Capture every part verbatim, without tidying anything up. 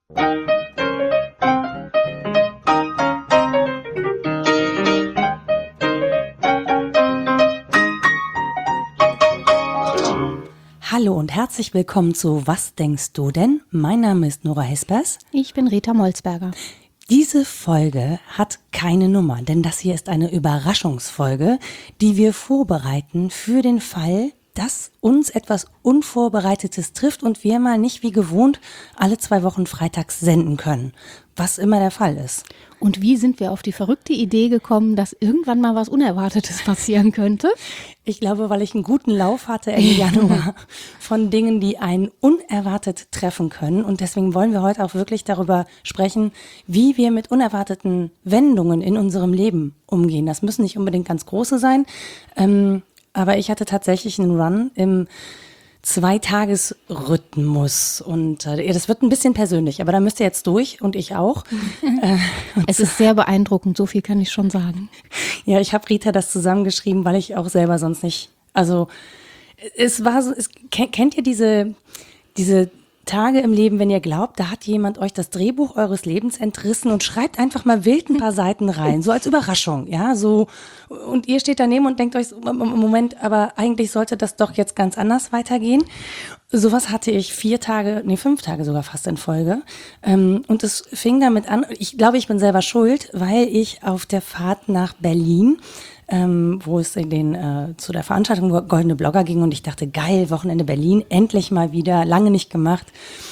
Hallo und herzlich willkommen zu Was denkst du denn? Mein Name ist Nora Hespers. Ich bin Rita Molzberger. Diese Folge hat keine Nummer, denn das hier ist eine Überraschungsfolge, die wir vorbereiten für den Fall, dass uns etwas Unvorbereitetes trifft und wir mal nicht wie gewohnt alle zwei Wochen freitags senden können, was immer der Fall ist. Und wie sind wir auf die verrückte Idee gekommen, dass irgendwann mal was Unerwartetes passieren könnte? Ich glaube, weil ich einen guten Lauf hatte Ende Januar von Dingen, die einen unerwartet treffen können. Und deswegen wollen wir heute auch wirklich darüber sprechen, wie wir mit unerwarteten Wendungen in unserem Leben umgehen. Das müssen nicht unbedingt ganz große sein, ähm, aber ich hatte tatsächlich einen Run im Zweitagesrhythmus und äh, das wird ein bisschen persönlich, aber da müsst ihr jetzt durch und ich auch. äh, es ist sehr beeindruckend, so viel kann ich schon sagen. Ja, ich habe Rita das zusammengeschrieben, weil ich auch selber sonst nicht, also es war so, es, kennt ihr diese, diese Tage im Leben, wenn ihr glaubt, da hat jemand euch das Drehbuch eures Lebens entrissen und schreibt einfach mal wild ein paar Seiten rein, so als Überraschung, ja, so, und ihr steht daneben und denkt euch, so, Moment, aber eigentlich sollte das doch jetzt ganz anders weitergehen. Sowas hatte ich vier Tage, nee, fünf Tage sogar fast in Folge. Und es fing damit an, ich glaube, ich bin selber schuld, weil ich auf der Fahrt nach Berlin, Ähm, wo es in den äh, zu der Veranstaltung Goldene Blogger ging und ich dachte, geil, Wochenende Berlin, endlich mal wieder, lange nicht gemacht.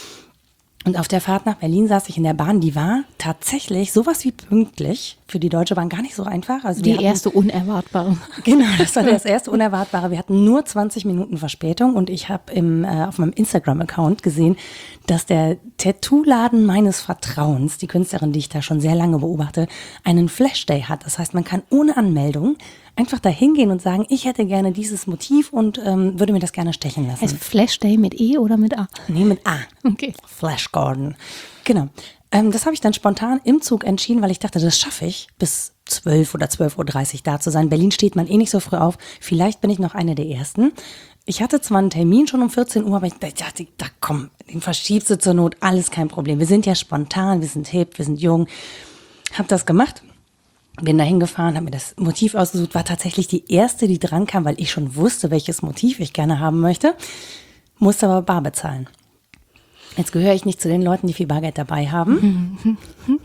Und auf der Fahrt nach Berlin saß ich in der Bahn, die war tatsächlich sowas wie pünktlich, für die Deutsche Bahn gar nicht so einfach. Also die hatten, erste Unerwartbare. Genau, das war das erste Unerwartbare. Wir hatten nur zwanzig Minuten Verspätung und ich habe im äh, auf meinem Instagram-Account gesehen, dass der Tattoo-Laden meines Vertrauens, die Künstlerin, die ich da schon sehr lange beobachte, einen Flash-Day hat. Das heißt, man kann ohne Anmeldung einfach da hingehen und sagen, ich hätte gerne dieses Motiv und ähm, würde mir das gerne stechen lassen. Heißt Flash Day mit E oder mit A? Nee, mit A. Okay. Flash Garden. Genau. Ähm, das habe ich dann spontan im Zug entschieden, weil ich dachte, das schaffe ich, bis zwölf oder zwölf Uhr dreißig da zu sein. Berlin steht man eh nicht so früh auf. Vielleicht bin ich noch eine der Ersten. Ich hatte zwar einen Termin schon um vierzehn Uhr, aber ich dachte, da komm, den verschiebst du zur Not, alles kein Problem. Wir sind ja spontan, wir sind hip, wir sind jung. Hab das gemacht. Bin da hingefahren, habe mir das Motiv ausgesucht, war tatsächlich die erste, die dran kam, weil ich schon wusste, welches Motiv ich gerne haben möchte, musste aber bar bezahlen. Jetzt gehöre ich nicht zu den Leuten, die viel Bargeld dabei haben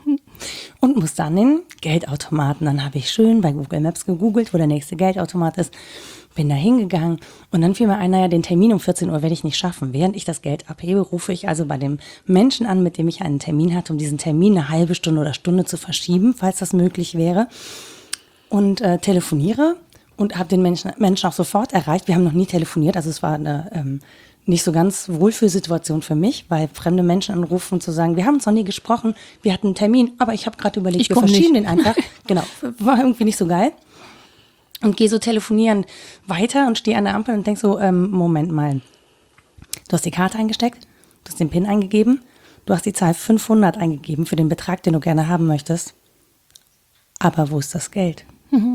und musste an den Geldautomaten. Dann habe ich schön bei Google Maps gegoogelt, wo der nächste Geldautomat ist, bin da hingegangen und dann fiel mir ein, naja, den Termin um vierzehn Uhr werde ich nicht schaffen. Während ich das Geld abhebe, rufe ich also bei dem Menschen an, mit dem ich einen Termin hatte, um diesen Termin eine halbe Stunde oder Stunde zu verschieben, falls das möglich wäre, und äh, telefoniere und habe den Menschen, Menschen auch sofort erreicht. Wir haben noch nie telefoniert, also es war eine ähm, nicht so ganz Wohlfühlsituation für mich, weil fremde Menschen anrufen und zu sagen, wir haben uns noch nie gesprochen, wir hatten einen Termin, aber ich habe gerade überlegt, ich wir verschieben nicht. den einfach. Genau, war irgendwie nicht so geil. Und gehe so telefonieren weiter und stehe an der Ampel und denk so, ähm, Moment mal, du hast die Karte eingesteckt, du hast den PIN eingegeben, du hast die Zahl fünfhundert eingegeben für den Betrag, den du gerne haben möchtest. Aber wo ist das Geld?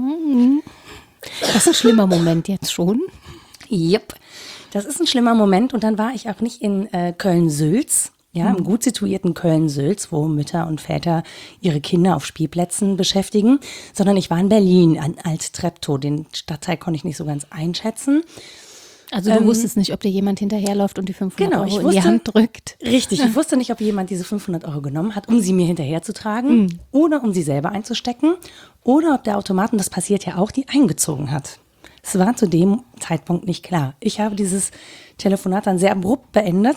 Das ist ein schlimmer Moment jetzt schon. Yep, das ist ein schlimmer Moment und dann war ich auch nicht in äh, Köln-Sülz, ja, im gut situierten Köln-Sülz, wo Mütter und Väter ihre Kinder auf Spielplätzen beschäftigen, sondern ich war in Berlin, an Alt-Treptow. Den Stadtteil konnte ich nicht so ganz einschätzen. Also du ähm, wusstest nicht, ob dir jemand hinterherläuft und die fünfhundert genau, Euro ich in wusste, die Hand drückt. Richtig, ich wusste nicht, ob jemand diese fünfhundert Euro genommen hat, um sie mir hinterherzutragen mhm. oder um sie selber einzustecken oder ob der Automat, und das passiert ja auch, die eingezogen hat. Es war zu dem Zeitpunkt nicht klar. Ich habe dieses Telefonat dann sehr abrupt beendet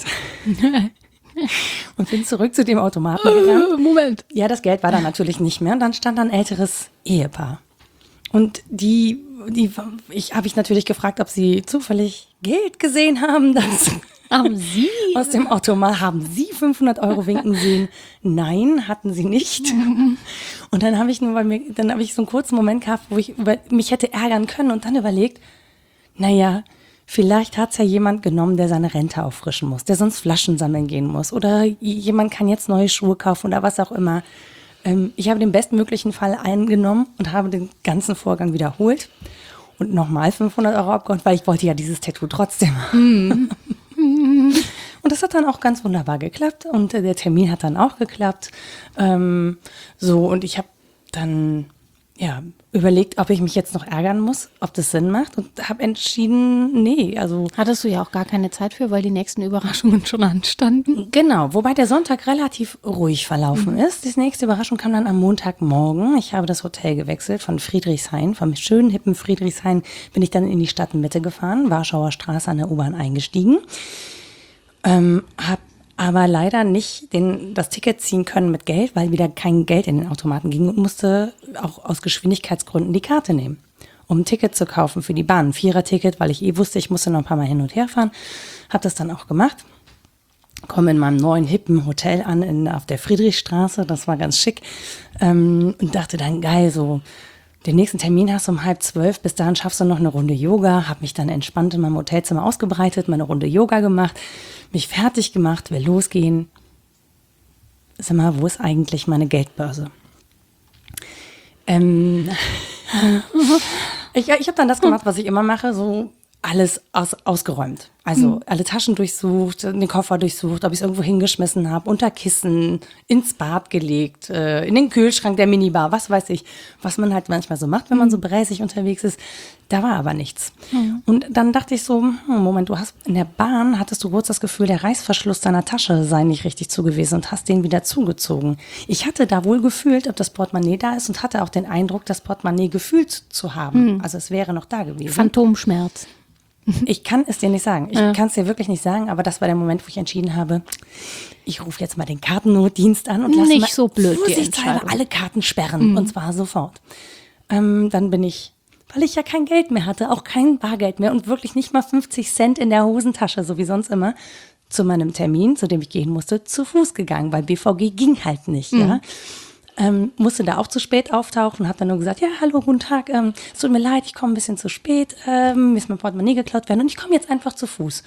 und bin zurück zu dem Automaten gegangen. Moment. Ja, das Geld war da natürlich nicht mehr. Und dann stand da ein älteres Ehepaar. Und die, die ich, habe ich natürlich gefragt, ob sie zufällig Geld gesehen haben. Das haben Sie? Aus dem Automat. Haben Sie fünfhundert Euro winken sehen? Nein, hatten sie nicht. Und dann habe ich nur, weil mir, dann habe ich so einen kurzen Moment gehabt, wo ich über, mich hätte ärgern können und dann überlegt, naja, vielleicht hat es ja jemand genommen, der seine Rente auffrischen muss, der sonst Flaschen sammeln gehen muss oder jemand kann jetzt neue Schuhe kaufen oder was auch immer. Ähm, ich habe den bestmöglichen Fall eingenommen und habe den ganzen Vorgang wiederholt und nochmal fünfhundert Euro abgeholt, weil ich wollte ja dieses Tattoo trotzdem haben. Und das hat dann auch ganz wunderbar geklappt und äh, der Termin hat dann auch geklappt. Ähm, so, und ich habe dann ja überlegt, ob ich mich jetzt noch ärgern muss, ob das Sinn macht und habe entschieden, nee, also Hattest du ja auch gar keine Zeit für, weil die nächsten Überraschungen schon anstanden. genau, wobei der Sonntag relativ ruhig verlaufen Mhm. ist. Die nächste Überraschung kam dann am Montagmorgen. Ich habe das Hotel gewechselt von Friedrichshain, vom schönen, hippen Friedrichshain bin ich dann in die Stadtmitte gefahren, Warschauer Straße an der U-Bahn eingestiegen, ähm, habe aber leider nicht den, das Ticket ziehen können mit Geld, weil wieder kein Geld in den Automaten ging und musste auch aus Geschwindigkeitsgründen die Karte nehmen, um ein Ticket zu kaufen für die Bahn. Ein Vierer-Ticket, weil ich eh wusste, ich musste noch ein paar Mal hin und her fahren. Habe das dann auch gemacht. Komme in meinem neuen, hippen Hotel an in, auf der Friedrichstraße. Das war ganz schick. Ähm, und dachte dann, geil, so den nächsten Termin hast du um halb zwölf. Bis dahin schaffst du noch eine Runde Yoga. Habe mich dann entspannt in meinem Hotelzimmer ausgebreitet, meine Runde Yoga gemacht, mich fertig gemacht, will losgehen. Sag mal, wo ist eigentlich meine Geldbörse? Ähm, ich ich habe dann das gemacht, was ich immer mache, so alles aus, ausgeräumt. Also alle Taschen durchsucht, den Koffer durchsucht, ob ich es irgendwo hingeschmissen habe, unter Kissen, ins Bad gelegt, äh, in den Kühlschrank der Minibar, was weiß ich, was man halt manchmal so macht, wenn man so bräsig unterwegs ist. Da war aber nichts. Mhm. Und dann dachte ich so, hm, Moment, du hast in der Bahn, hattest du kurz das Gefühl, der Reißverschluss deiner Tasche sei nicht richtig zu gewesen und hast den wieder zugezogen. Ich hatte da wohl gefühlt, ob das Portemonnaie da ist und hatte auch den Eindruck, das Portemonnaie gefühlt zu haben. Mhm. Also es wäre noch da gewesen. Phantomschmerz. Ich kann es dir nicht sagen. Ich Ja. kann es dir wirklich nicht sagen, aber das war der Moment, wo ich entschieden habe, ich rufe jetzt mal den Kartennotdienst an und lasse Nicht mal so blöd, die vorsichtshalber Entscheidung. alle Karten sperren, und zwar sofort. Ähm, dann bin ich, weil ich ja kein Geld mehr hatte, auch kein Bargeld mehr und wirklich nicht mal fünfzig Cent in der Hosentasche, so wie sonst immer, zu meinem Termin, zu dem ich gehen musste, zu Fuß gegangen, weil B V G ging halt nicht, ja. Ähm, musste da auch zu spät auftauchen, habe dann nur gesagt, ja, hallo, guten Tag, ähm, es tut mir leid, ich komme ein bisschen zu spät, ähm, mir ist mein Portemonnaie geklaut worden und ich komme jetzt einfach zu Fuß.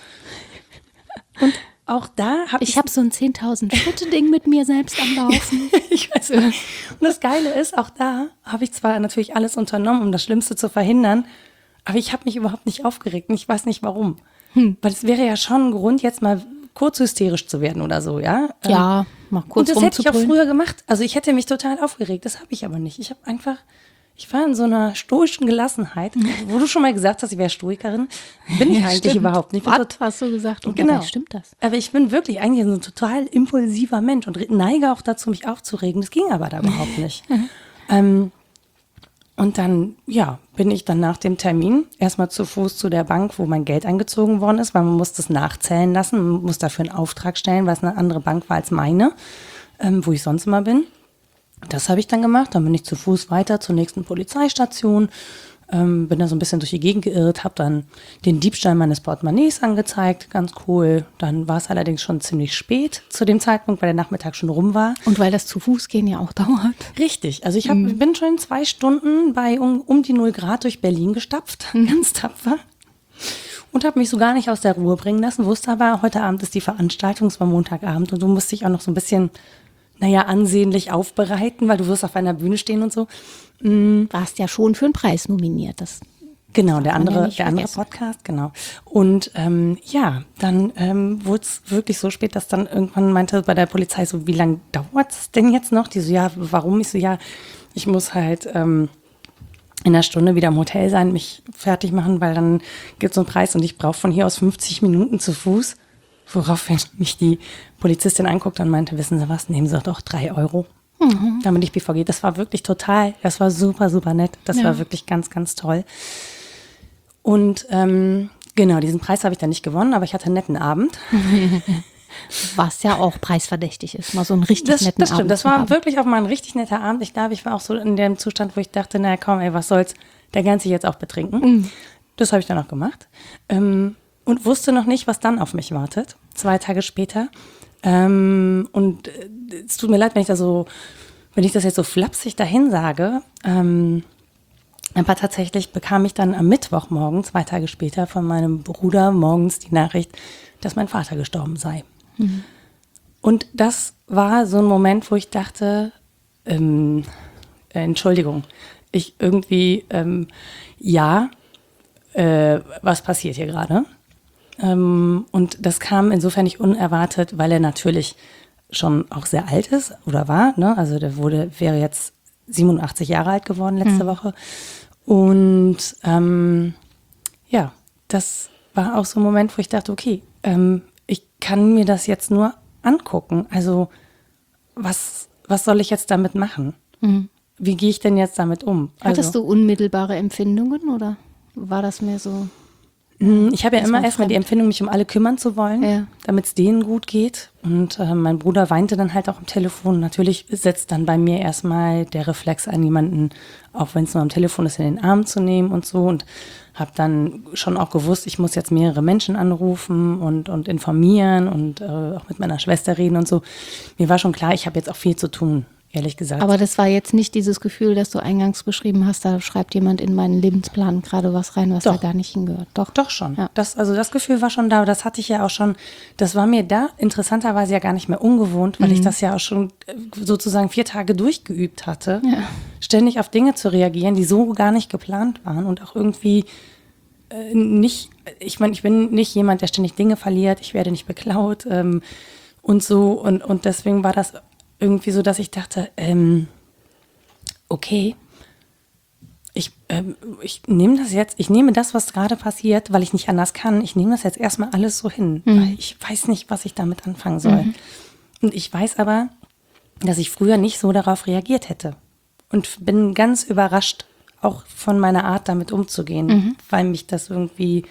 Und auch da habe ich, Ich habe so ein zehntausend Schritte Ding mit mir selbst am Laufen. ich weiß nicht. Und das Geile ist, auch da habe ich zwar natürlich alles unternommen, um das Schlimmste zu verhindern, aber ich habe mich überhaupt nicht aufgeregt und ich weiß nicht warum. Hm. Weil es wäre ja schon ein Grund, jetzt mal kurz hysterisch zu werden oder so, ja? Ja, mal kurz Und das hätte ich auch rumzubrüllen. früher gemacht. Also ich hätte mich total aufgeregt. Das habe ich aber nicht. Ich habe einfach, ich war in so einer stoischen Gelassenheit, wo du schon mal gesagt hast, ich wäre Stoikerin. Bin ich Ja, eigentlich stimmt. überhaupt nicht. Ich bin Was tot- hast du gesagt? Und Genau. dabei stimmt das. Aber ich bin wirklich eigentlich so ein total impulsiver Mensch und neige auch dazu, mich aufzuregen. Das ging aber da überhaupt nicht. ähm, und dann, ja, bin ich dann nach dem Termin erstmal zu Fuß zu der Bank, wo mein Geld eingezogen worden ist, weil man muss das nachzählen lassen, man muss dafür einen Auftrag stellen, weil es eine andere Bank war als meine, ähm, wo ich sonst immer bin. Das habe ich dann gemacht, dann bin ich zu Fuß weiter zur nächsten Polizeistation, ähm, bin da so ein bisschen durch die Gegend geirrt, habe dann den Diebstahl meines Portemonnaies angezeigt, ganz cool. Dann war es allerdings schon ziemlich spät zu dem Zeitpunkt, weil der Nachmittag schon rum war. Und weil das zu Fuß gehen ja auch dauert. Richtig, also ich hab, bin schon in zwei Stunden bei um, um die null Grad durch Berlin gestapft, ganz tapfer. Und habe mich so gar nicht aus der Ruhe bringen lassen, wusste aber, heute Abend ist die Veranstaltung, es war Montagabend und du musst dich auch noch so ein bisschen, naja, ansehnlich aufbereiten, weil du wirst auf einer Bühne stehen und so. Warst ja schon für einen Preis nominiert. Das Genau, der Darf man ja andere, nicht der andere vergessen. Podcast, genau. Und ähm, ja, dann ähm, wurde es wirklich so spät, dass dann irgendwann meinte bei der Polizei so, wie lange dauert es denn jetzt noch? Die so, ja, warum? Ich so, ja, ich muss halt ähm, in einer Stunde wieder im Hotel sein, mich fertig machen, weil dann gibt es so einen Preis und ich brauche von hier aus fünfzig Minuten zu Fuß. Woraufhin mich die Polizistin anguckt und meinte, wissen Sie was, nehmen Sie doch drei Euro. Mhm. Damit ich B V G. Das war wirklich total, das war super, super nett. Das Ja. war wirklich ganz, ganz toll. Und ähm, genau, diesen Preis habe ich dann nicht gewonnen, aber ich hatte einen netten Abend. was ja auch preisverdächtig ist, mal so einen richtig Das, netten das stimmt, Abend das zu war haben. wirklich auch mal ein richtig netter Abend. Ich glaube, ich war auch so in dem Zustand, wo ich dachte, naja, komm, ey, was soll's, der kann sich jetzt auch betrinken. Mhm. Das habe ich dann auch gemacht. Ähm, und wusste noch nicht, was dann auf mich wartet, zwei Tage später. Ähm, und äh, es tut mir leid, wenn ich da so, wenn ich das jetzt so flapsig dahin sage, ähm, aber tatsächlich bekam ich dann am Mittwochmorgen, zwei Tage später, von meinem Bruder morgens die Nachricht, dass mein Vater gestorben sei. Mhm. Und das war so ein Moment, wo ich dachte, ähm, äh, Entschuldigung, ich irgendwie, ähm, ja, äh, was passiert hier gerade? Ähm, und das kam insofern nicht unerwartet, weil er natürlich schon auch sehr alt ist oder war. Ne? Also der wurde, wäre jetzt siebenundachtzig Jahre alt geworden letzte mhm. Woche. Und ähm, ja, das war auch so ein Moment, wo ich dachte, okay, ähm, ich kann mir das jetzt nur angucken. Also was, was soll ich jetzt damit machen? Mhm. Wie gehe ich denn jetzt damit um? Hattest also, du unmittelbare Empfindungen oder war das mehr so? Ich habe ja immer erstmal die Empfindung, mich um alle kümmern zu wollen, ja. damit es denen gut geht. Und äh, mein Bruder weinte dann halt auch am Telefon. Natürlich setzt dann bei mir erstmal der Reflex an, jemanden, auch wenn es nur am Telefon ist, in den Arm zu nehmen und so. Und habe dann schon auch gewusst, ich muss jetzt mehrere Menschen anrufen und, und informieren und äh, auch mit meiner Schwester reden und so. Mir war schon klar, ich habe jetzt auch viel zu tun. Ehrlich gesagt. Aber das war jetzt nicht dieses Gefühl, das du eingangs beschrieben hast, da schreibt jemand in meinen Lebensplan gerade was rein, was Doch. da gar nicht hingehört. Doch, Doch schon. Ja. Das, also das Gefühl war schon da, das hatte ich ja auch schon, das war mir da interessanterweise ja gar nicht mehr ungewohnt, weil mhm. ich das ja auch schon sozusagen vier Tage durchgeübt hatte, ja. ständig auf Dinge zu reagieren, die so gar nicht geplant waren und auch irgendwie äh, nicht, ich meine, ich bin nicht jemand, der ständig Dinge verliert, ich werde nicht beklaut ähm, und so und, und deswegen war das irgendwie so, dass ich dachte, ähm, okay, ich, ähm, ich nehme das jetzt, ich nehme das, was gerade passiert, weil ich nicht anders kann, ich nehme das jetzt erstmal alles so hin, mhm. weil ich weiß nicht, was ich damit anfangen soll. Mhm. Und ich weiß aber, dass ich früher nicht so darauf reagiert hätte und bin ganz überrascht, auch von meiner Art, damit umzugehen, mhm. weil mich das irgendwie,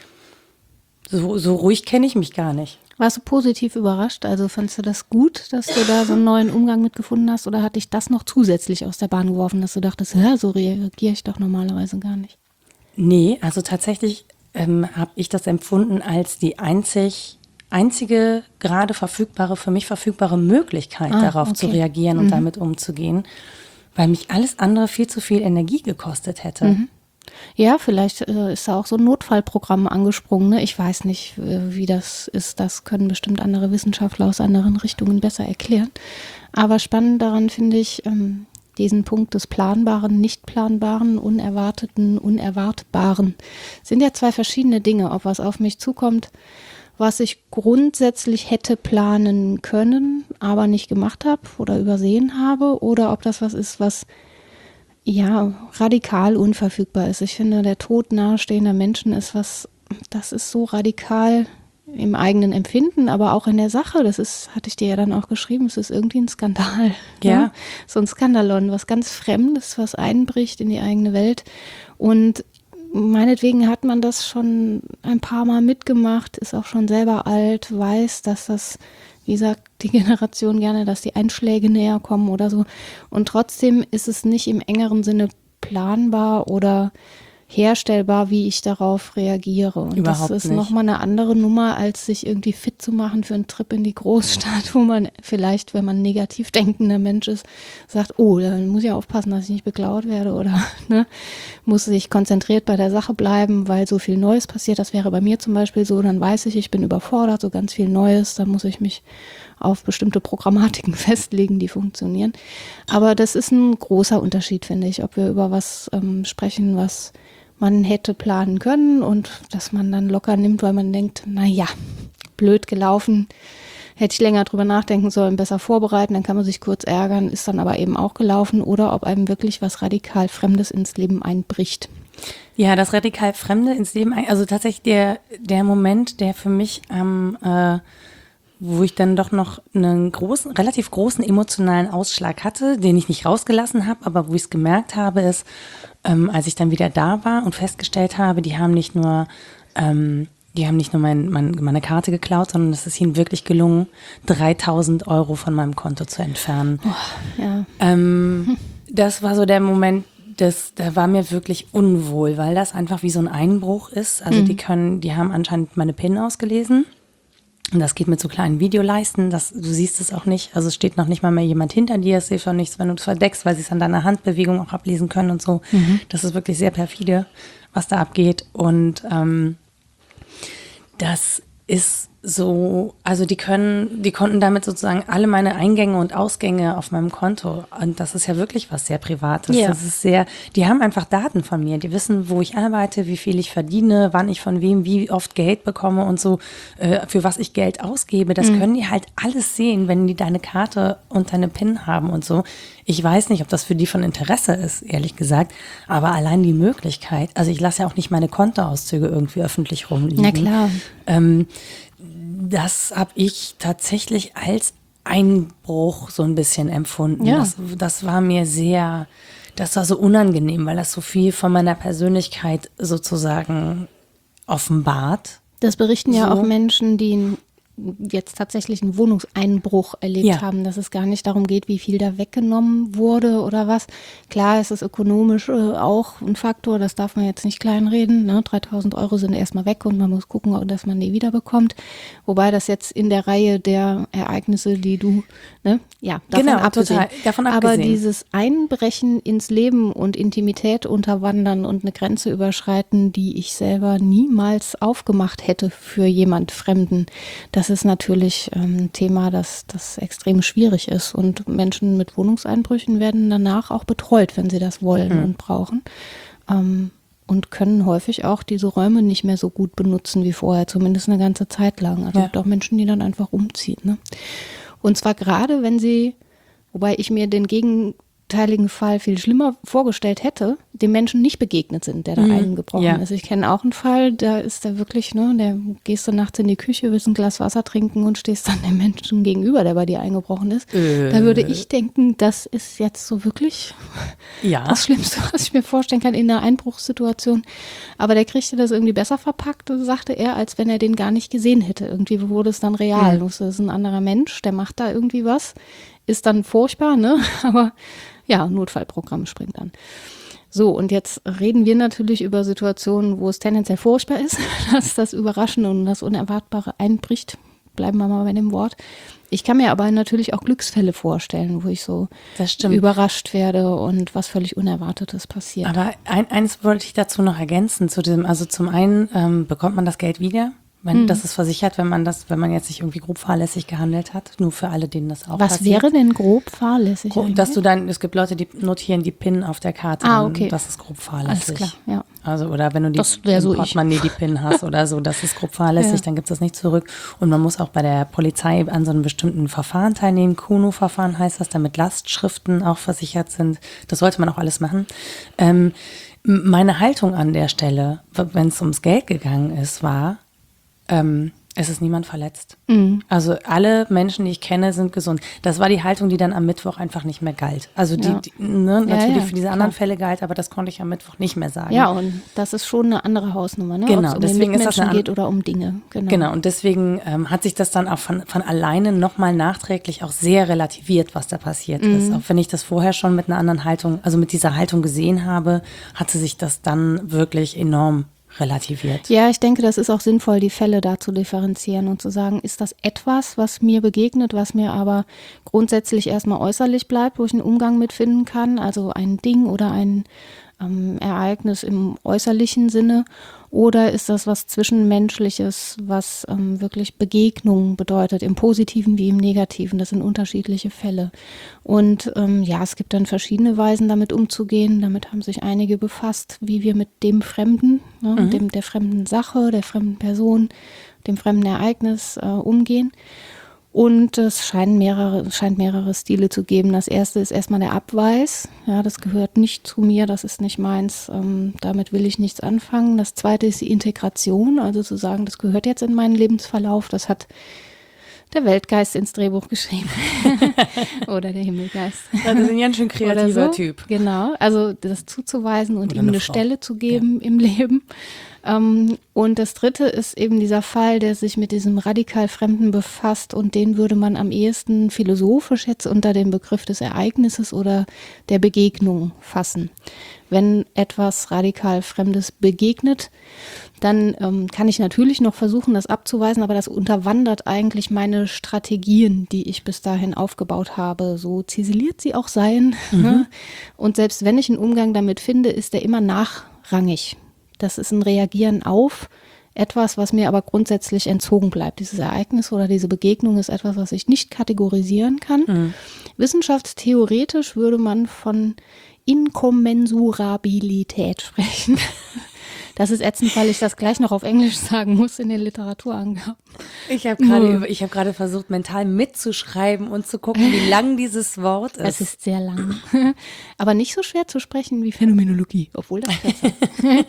so, so ruhig kenne ich mich gar nicht. Warst du positiv überrascht? Also fandst du das gut, dass du da so einen neuen Umgang mitgefunden hast? Oder hat dich das noch zusätzlich aus der Bahn geworfen, dass du dachtest, ja, so reagiere ich doch normalerweise gar nicht? Nee, also tatsächlich ähm, habe ich das empfunden als die einzig, einzige gerade verfügbare, für mich verfügbare Möglichkeit, ah, darauf okay. zu reagieren und mhm. damit umzugehen, weil mich alles andere viel zu viel Energie gekostet hätte. Mhm. Ja, vielleicht äh, ist da auch so ein Notfallprogramm angesprungen. Ne? Ich weiß nicht, äh, wie das ist. Das können bestimmt andere Wissenschaftler aus anderen Richtungen besser erklären. Aber spannend daran finde ich ähm, diesen Punkt des Planbaren, Nicht-Planbaren, Unerwarteten, Unerwartbaren. Sind ja zwei verschiedene Dinge, ob was auf mich zukommt, was ich grundsätzlich hätte planen können, aber nicht gemacht habe oder übersehen habe, oder ob das was ist, was ja, radikal unverfügbar ist. Ich finde, der Tod nahestehender Menschen ist was, das ist so radikal im eigenen Empfinden, aber auch in der Sache. Das ist, hatte ich dir ja dann auch geschrieben, es ist irgendwie ein Skandal. Ja. Ne? So ein Skandalon, was ganz Fremdes, was einbricht in die eigene Welt. Und meinetwegen hat man das schon ein paar Mal mitgemacht, ist auch schon selber alt, weiß, dass das, wie sagt die Generation gerne, dass die Einschläge näher kommen oder so. Und trotzdem ist es nicht im engeren Sinne planbar oder herstellbar, wie ich darauf reagiere. Und Überhaupt das ist nicht. nochmal eine andere Nummer, als sich irgendwie fit zu machen für einen Trip in die Großstadt, wo man vielleicht, wenn man negativ denkender Mensch ist, sagt, oh, dann muss ich aufpassen, dass ich nicht beklaut werde oder ne, muss ich konzentriert bei der Sache bleiben, weil so viel Neues passiert. Das wäre bei mir zum Beispiel so, dann weiß ich, ich bin überfordert, so ganz viel Neues, dann muss ich mich auf bestimmte Programmatiken festlegen, die funktionieren. Aber das ist ein großer Unterschied, finde ich, ob wir über was ähm, sprechen, was man hätte planen können und dass man dann locker nimmt, weil man denkt, naja, blöd gelaufen, hätte ich länger drüber nachdenken sollen, besser vorbereiten, dann kann man sich kurz ärgern, ist dann aber eben auch gelaufen, oder ob einem wirklich was radikal Fremdes ins Leben einbricht. Ja, das radikal Fremde ins Leben, also tatsächlich der, der Moment, der für mich am, ähm, äh, wo ich dann doch noch einen großen, relativ großen emotionalen Ausschlag hatte, den ich nicht rausgelassen habe, aber wo ich es gemerkt habe, ist, ähm, als ich dann wieder da war und festgestellt habe, die haben nicht nur, ähm, die haben nicht nur mein, mein, meine Karte geklaut, sondern es ist ihnen wirklich gelungen, dreitausend Euro von meinem Konto zu entfernen. Oh, ja. ähm, hm. Das war so der Moment, das, da war mir wirklich unwohl, weil das einfach wie so ein Einbruch ist. Also mhm. die können, die haben anscheinend meine PIN ausgelesen. Und das geht mit so kleinen Videoleisten, das, du siehst es auch nicht, also es steht noch nicht mal mehr jemand hinter dir, es hilft auch nichts, wenn du es verdeckst, weil sie es an deiner Handbewegung auch ablesen können und so. Mhm. Das ist wirklich sehr perfide, was da abgeht. Und ähm, das ist so, also die können, die konnten damit sozusagen alle meine Eingänge und Ausgänge auf meinem Konto. Und das ist ja wirklich was sehr Privates. Ja. Das ist sehr, die haben einfach Daten von mir. Die wissen, wo ich arbeite, wie viel ich verdiene, wann ich von wem wie oft Geld bekomme und so, äh, für was ich Geld ausgebe. Das mhm. können die halt alles sehen, wenn die deine Karte und deine PIN haben und so. Ich weiß nicht, ob das für die von Interesse ist, ehrlich gesagt. Aber allein die Möglichkeit, also ich lasse ja auch nicht meine Kontoauszüge irgendwie öffentlich rumliegen. Na klar. Ähm, Das habe ich tatsächlich als Einbruch so ein bisschen empfunden. Ja. Das, das war mir sehr, das war so unangenehm, weil das so viel von meiner Persönlichkeit sozusagen offenbart. Das berichten ja So. auch Menschen, die ein jetzt tatsächlich einen Wohnungseinbruch erlebt Ja. haben, dass es gar nicht darum geht, wie viel da weggenommen wurde oder was. Klar ist es ökonomisch äh, auch ein Faktor, das darf man jetzt nicht kleinreden. Ne? dreitausend Euro sind erstmal weg und man muss gucken, dass man die wiederbekommt. Wobei das jetzt in der Reihe der Ereignisse, die du, ne, ja, davon Genau, abgesehen. total, davon Aber abgesehen. dieses Einbrechen ins Leben und Intimität unterwandern und eine Grenze überschreiten, die ich selber niemals aufgemacht hätte für jemand Fremden, das ist natürlich ähm, ein Thema, das, das extrem schwierig ist. Und Menschen mit Wohnungseinbrüchen werden danach auch betreut, wenn sie das wollen Mhm. und brauchen. Ähm, und können häufig auch diese Räume nicht mehr so gut benutzen wie vorher, zumindest eine ganze Zeit lang. Also Ja. es gibt auch Menschen, die dann einfach umziehen. Ne? Und zwar gerade, wenn sie, wobei ich mir den gegenteiligen Fall viel schlimmer vorgestellt hätte, dem Menschen nicht begegnet sind, der da Mhm. eingebrochen Ja. ist. Ich kenne auch einen Fall, da ist der wirklich, ne, der gehst du nachts in die Küche, willst ein Glas Wasser trinken und stehst dann dem Menschen gegenüber, der bei dir eingebrochen ist. Äh. Da würde ich denken, das ist jetzt so wirklich Ja. das Schlimmste, was ich mir vorstellen kann in einer Einbruchssituation. Aber der kriegte das irgendwie besser verpackt, sagte er, als wenn er den gar nicht gesehen hätte. Irgendwie wurde es dann real. Mhm. Das ist ein anderer Mensch, der macht da irgendwie was. Ist dann furchtbar, ne? Aber ja, Notfallprogramm springt an. So, und jetzt reden wir natürlich über Situationen, wo es tendenziell furchtbar ist, dass das Überraschende und das Unerwartbare einbricht. Bleiben wir mal bei dem Wort. Ich kann mir aber natürlich auch Glücksfälle vorstellen, wo ich so Das stimmt. überrascht werde und was völlig Unerwartetes passiert. Aber ein, eins wollte ich dazu noch ergänzen. Zu dem, also zum einen ähm, bekommt man das Geld wieder. Wenn, Mhm. Das ist versichert, wenn man das, wenn man jetzt nicht irgendwie grob fahrlässig gehandelt hat. Nur für alle, denen das auch Was passiert. wäre denn grob fahrlässig? Gro- Dass du dann, es gibt Leute, die notieren die PIN auf der Karte. Ah, dann- okay. Das ist grob Alles fahrlässig. klar, ja. Also, oder wenn du die Das wär im so ich. Portemonnaie die PIN hast oder so, das ist grob fahrlässig, Ja. dann gibt es das nicht zurück. Und man muss auch bei der Polizei an so einem bestimmten Verfahren teilnehmen. Kuno-Verfahren heißt das, damit Lastschriften auch versichert sind. Das sollte man auch alles machen. Ähm, m- meine Haltung an der Stelle, wenn es ums Geld gegangen ist, war, ähm, es ist niemand verletzt. Mhm. Also alle Menschen, die ich kenne, sind gesund. Das war die Haltung, die dann am Mittwoch einfach nicht mehr galt. Also die, Ja. die ne, natürlich ja, für diese klar. anderen Fälle galt, aber das konnte ich am Mittwoch nicht mehr sagen. Ja, und das ist schon eine andere Hausnummer, ne? Genau, Ob es um deswegen den ist das Mitmenschen eine an- geht oder um Dinge. Genau. Genau, und deswegen ähm, hat sich das dann auch von, von alleine nochmal nachträglich auch sehr relativiert, was da passiert Mhm. ist. Auch wenn ich das vorher schon mit einer anderen Haltung, also mit dieser Haltung gesehen habe, hatte sich das dann wirklich enorm relativiert. Ja, ich denke, das ist auch sinnvoll, die Fälle da zu differenzieren und zu sagen, ist das etwas, was mir begegnet, was mir aber grundsätzlich erstmal äußerlich bleibt, wo ich einen Umgang mitfinden kann, also ein Ding oder ein ähm, Ereignis im äußerlichen Sinne, oder ist das was Zwischenmenschliches, was ähm, wirklich Begegnung bedeutet, im Positiven wie im Negativen. Das sind unterschiedliche Fälle. Und ähm, ja, es gibt dann verschiedene Weisen, damit umzugehen. Damit haben sich einige befasst, wie wir mit dem Fremden, ne, Mhm. dem, der fremden Sache, der fremden Person, dem fremden Ereignis äh, umgehen. Und es scheinen mehrere, es scheint mehrere Stile zu geben. Das erste ist erstmal der Abweis. Ja, das gehört nicht zu mir, das ist nicht meins, ähm, damit will ich nichts anfangen. Das zweite ist die Integration, also zu sagen, das gehört jetzt in meinen Lebensverlauf. Das hat der Weltgeist ins Drehbuch geschrieben. Oder der Himmelgeist. Das ist ein ganz schön Oder kreativer so. Typ. Genau, also das zuzuweisen und Oder ihm eine eine Frau. Stelle zu geben im Leben. Ähm, und das dritte ist eben dieser Fall, der sich mit diesem radikal Fremden befasst, und den würde man am ehesten philosophisch jetzt unter dem Begriff des Ereignisses oder der Begegnung fassen. Wenn etwas radikal Fremdes begegnet, dann ähm, kann ich natürlich noch versuchen, das abzuweisen, aber das unterwandert eigentlich meine Strategien, die ich bis dahin aufgebaut habe, so ziseliert sie auch seien. Ne? Und selbst wenn ich einen Umgang damit finde, ist der immer nachrangig. Das ist ein Reagieren auf etwas, was mir aber grundsätzlich entzogen bleibt. Dieses Ereignis oder diese Begegnung ist etwas, was ich nicht kategorisieren kann. Mhm. Wissenschaftstheoretisch würde man von Inkommensurabilität sprechen. Das ist ätzend, weil ich das gleich noch auf Englisch sagen muss in den Literaturangaben. Ich habe gerade mhm. ich habe gerade versucht, mental mitzuschreiben und zu gucken, wie lang dieses Wort ist. Es ist sehr lang, aber nicht so schwer zu sprechen wie Phänomenologie, obwohl das besser ist.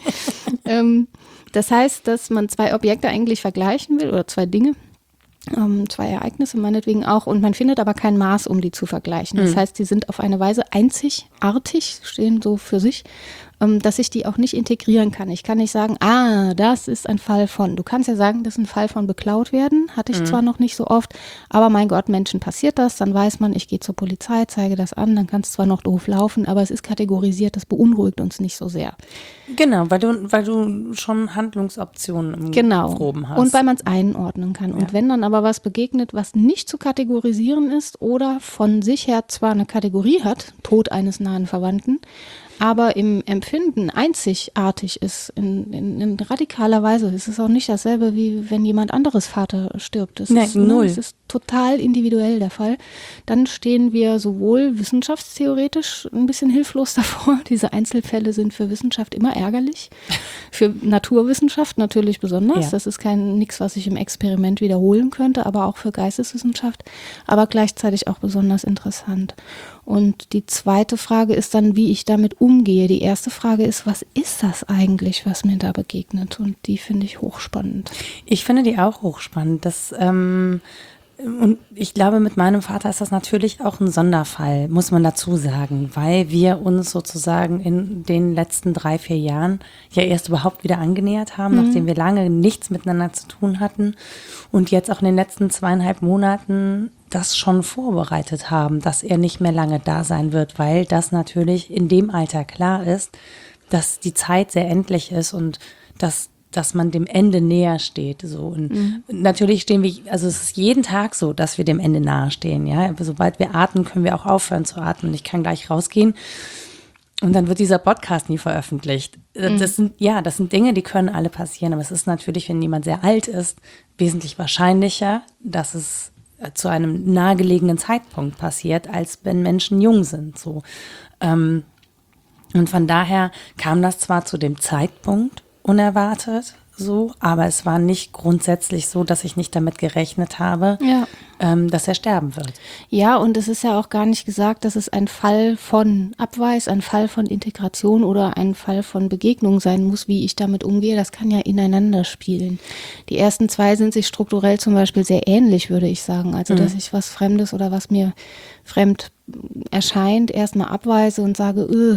ähm, das heißt, dass man zwei Objekte eigentlich vergleichen will oder zwei Dinge. Ähm, zwei Ereignisse meinetwegen auch und man findet aber kein Maß, um die zu vergleichen. Das mhm. heißt, die sind auf eine Weise einzigartig, stehen so für sich, ähm, dass ich die auch nicht integrieren kann. Ich kann nicht sagen, ah, das ist ein Fall von. Du kannst ja sagen, das ist ein Fall von beklaut werden, hatte ich mhm. zwar noch nicht so oft, aber mein Gott, Menschen passiert das, dann weiß man, ich gehe zur Polizei, zeige das an, dann kann es zwar noch doof laufen, aber es ist kategorisiert, das beunruhigt uns nicht so sehr. Genau, weil du, weil du schon Handlungsoptionen im genau. Groben hast. Und weil man es einordnen kann. Ja. Und wenn dann aber was begegnet, was nicht zu kategorisieren ist oder von sich her zwar eine Kategorie hat, Tod eines nahen Verwandten, aber im Empfinden einzigartig ist, in, in, in radikaler Weise. Es ist auch nicht dasselbe, wie wenn jemand anderes Vater stirbt. Es nee, ist, null. Ne, es ist total individuell der Fall. Dann stehen wir sowohl wissenschaftstheoretisch ein bisschen hilflos davor. Diese Einzelfälle sind für Wissenschaft immer ärgerlich. Für Naturwissenschaft natürlich besonders. Ja. Das ist kein nichts, was ich im Experiment wiederholen könnte, aber auch für Geisteswissenschaft. Aber gleichzeitig auch besonders interessant. Und die zweite Frage ist dann, wie ich damit umgehe. Die erste Frage ist, was ist das eigentlich, was mir da begegnet? Und die finde ich hochspannend. Ich finde die auch hochspannend. Das, ähm, und ich glaube, mit meinem Vater ist das natürlich auch ein Sonderfall, muss man dazu sagen, weil wir uns sozusagen in den letzten drei, vier Jahren ja erst überhaupt wieder angenähert haben, mhm. nachdem wir lange nichts miteinander zu tun hatten und jetzt auch in den letzten zweieinhalb Monaten das schon vorbereitet haben, dass er nicht mehr lange da sein wird, weil das natürlich in dem Alter klar ist, dass die Zeit sehr endlich ist und dass, dass man dem Ende näher steht. So. Und mhm. natürlich stehen wir, also es ist jeden Tag so, dass wir dem Ende nahe stehen. Ja? Sobald wir atmen, können wir auch aufhören zu atmen. Ich kann gleich rausgehen und dann wird dieser Podcast nie veröffentlicht. Mhm. Das sind, ja, das sind Dinge, die können alle passieren, aber es ist natürlich, wenn jemand sehr alt ist, wesentlich wahrscheinlicher, dass es zu einem nahegelegenen Zeitpunkt passiert, als wenn Menschen jung sind. So. Ähm, und von daher kam das zwar zu dem Zeitpunkt unerwartet, so, aber es war nicht grundsätzlich so, dass ich nicht damit gerechnet habe, ja. ähm, dass er sterben wird. Ja, und es ist ja auch gar nicht gesagt, dass es ein Fall von Abweis, ein Fall von Integration oder ein Fall von Begegnung sein muss, wie ich damit umgehe. Das kann ja ineinander spielen. Die ersten zwei sind sich strukturell zum Beispiel sehr ähnlich, würde ich sagen. Also, mhm. dass ich was Fremdes oder was mir fremd erscheint, erstmal abweise und sage, öh,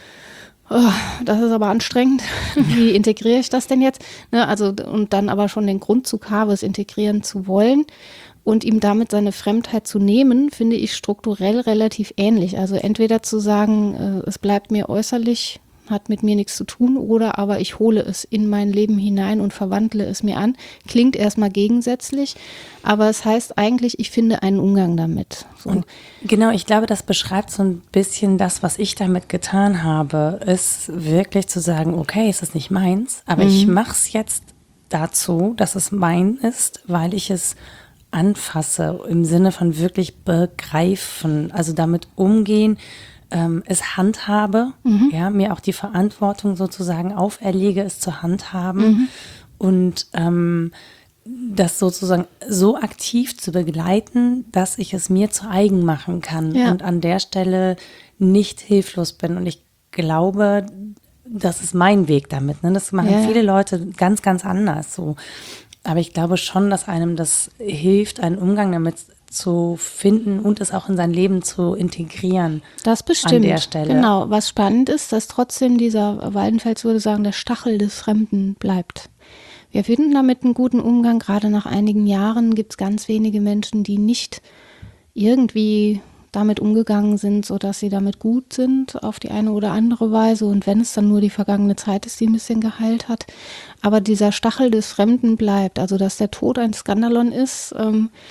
Oh, das ist aber anstrengend. Wie integriere ich das denn jetzt? Ne, also, und dann aber schon den Grundzug habe, es integrieren zu wollen und ihm damit seine Fremdheit zu nehmen, finde ich strukturell relativ ähnlich. Also entweder zu sagen, äh, es bleibt mir äußerlich, hat mit mir nichts zu tun, oder aber ich hole es in mein Leben hinein und verwandle es mir an. Klingt erstmal gegensätzlich, aber es heißt eigentlich, ich finde einen Umgang damit. So. Und genau, ich glaube, das beschreibt so ein bisschen das, was ich damit getan habe, ist wirklich zu sagen, okay, es ist nicht meins, aber mhm. ich mache es jetzt dazu, dass es mein ist, weil ich es anfasse, im Sinne von wirklich begreifen, also damit umgehen, Ähm, es handhabe, mhm. ja, mir auch die Verantwortung sozusagen auferlege, es zu handhaben mhm. und ähm, das sozusagen so aktiv zu begleiten, dass ich es mir zu eigen machen kann ja. und an der Stelle nicht hilflos bin. Und ich glaube, das ist mein Weg damit. Ne? Das machen ja. viele Leute ganz, ganz anders so. Aber ich glaube schon, dass einem das hilft, einen Umgang damit zu finden und es auch in sein Leben zu integrieren. Das bestimmt. An der Stelle. Genau. Was spannend ist, dass trotzdem dieser Waldenfels würde sagen, der Stachel des Fremden bleibt. Wir finden damit einen guten Umgang. Gerade nach einigen Jahren gibt es ganz wenige Menschen, die nicht irgendwie damit umgegangen sind, sodass sie damit gut sind auf die eine oder andere Weise. Und wenn es dann nur die vergangene Zeit ist, die ein bisschen geheilt hat. Aber dieser Stachel des Fremden bleibt. Also dass der Tod ein Skandalon ist, ähm,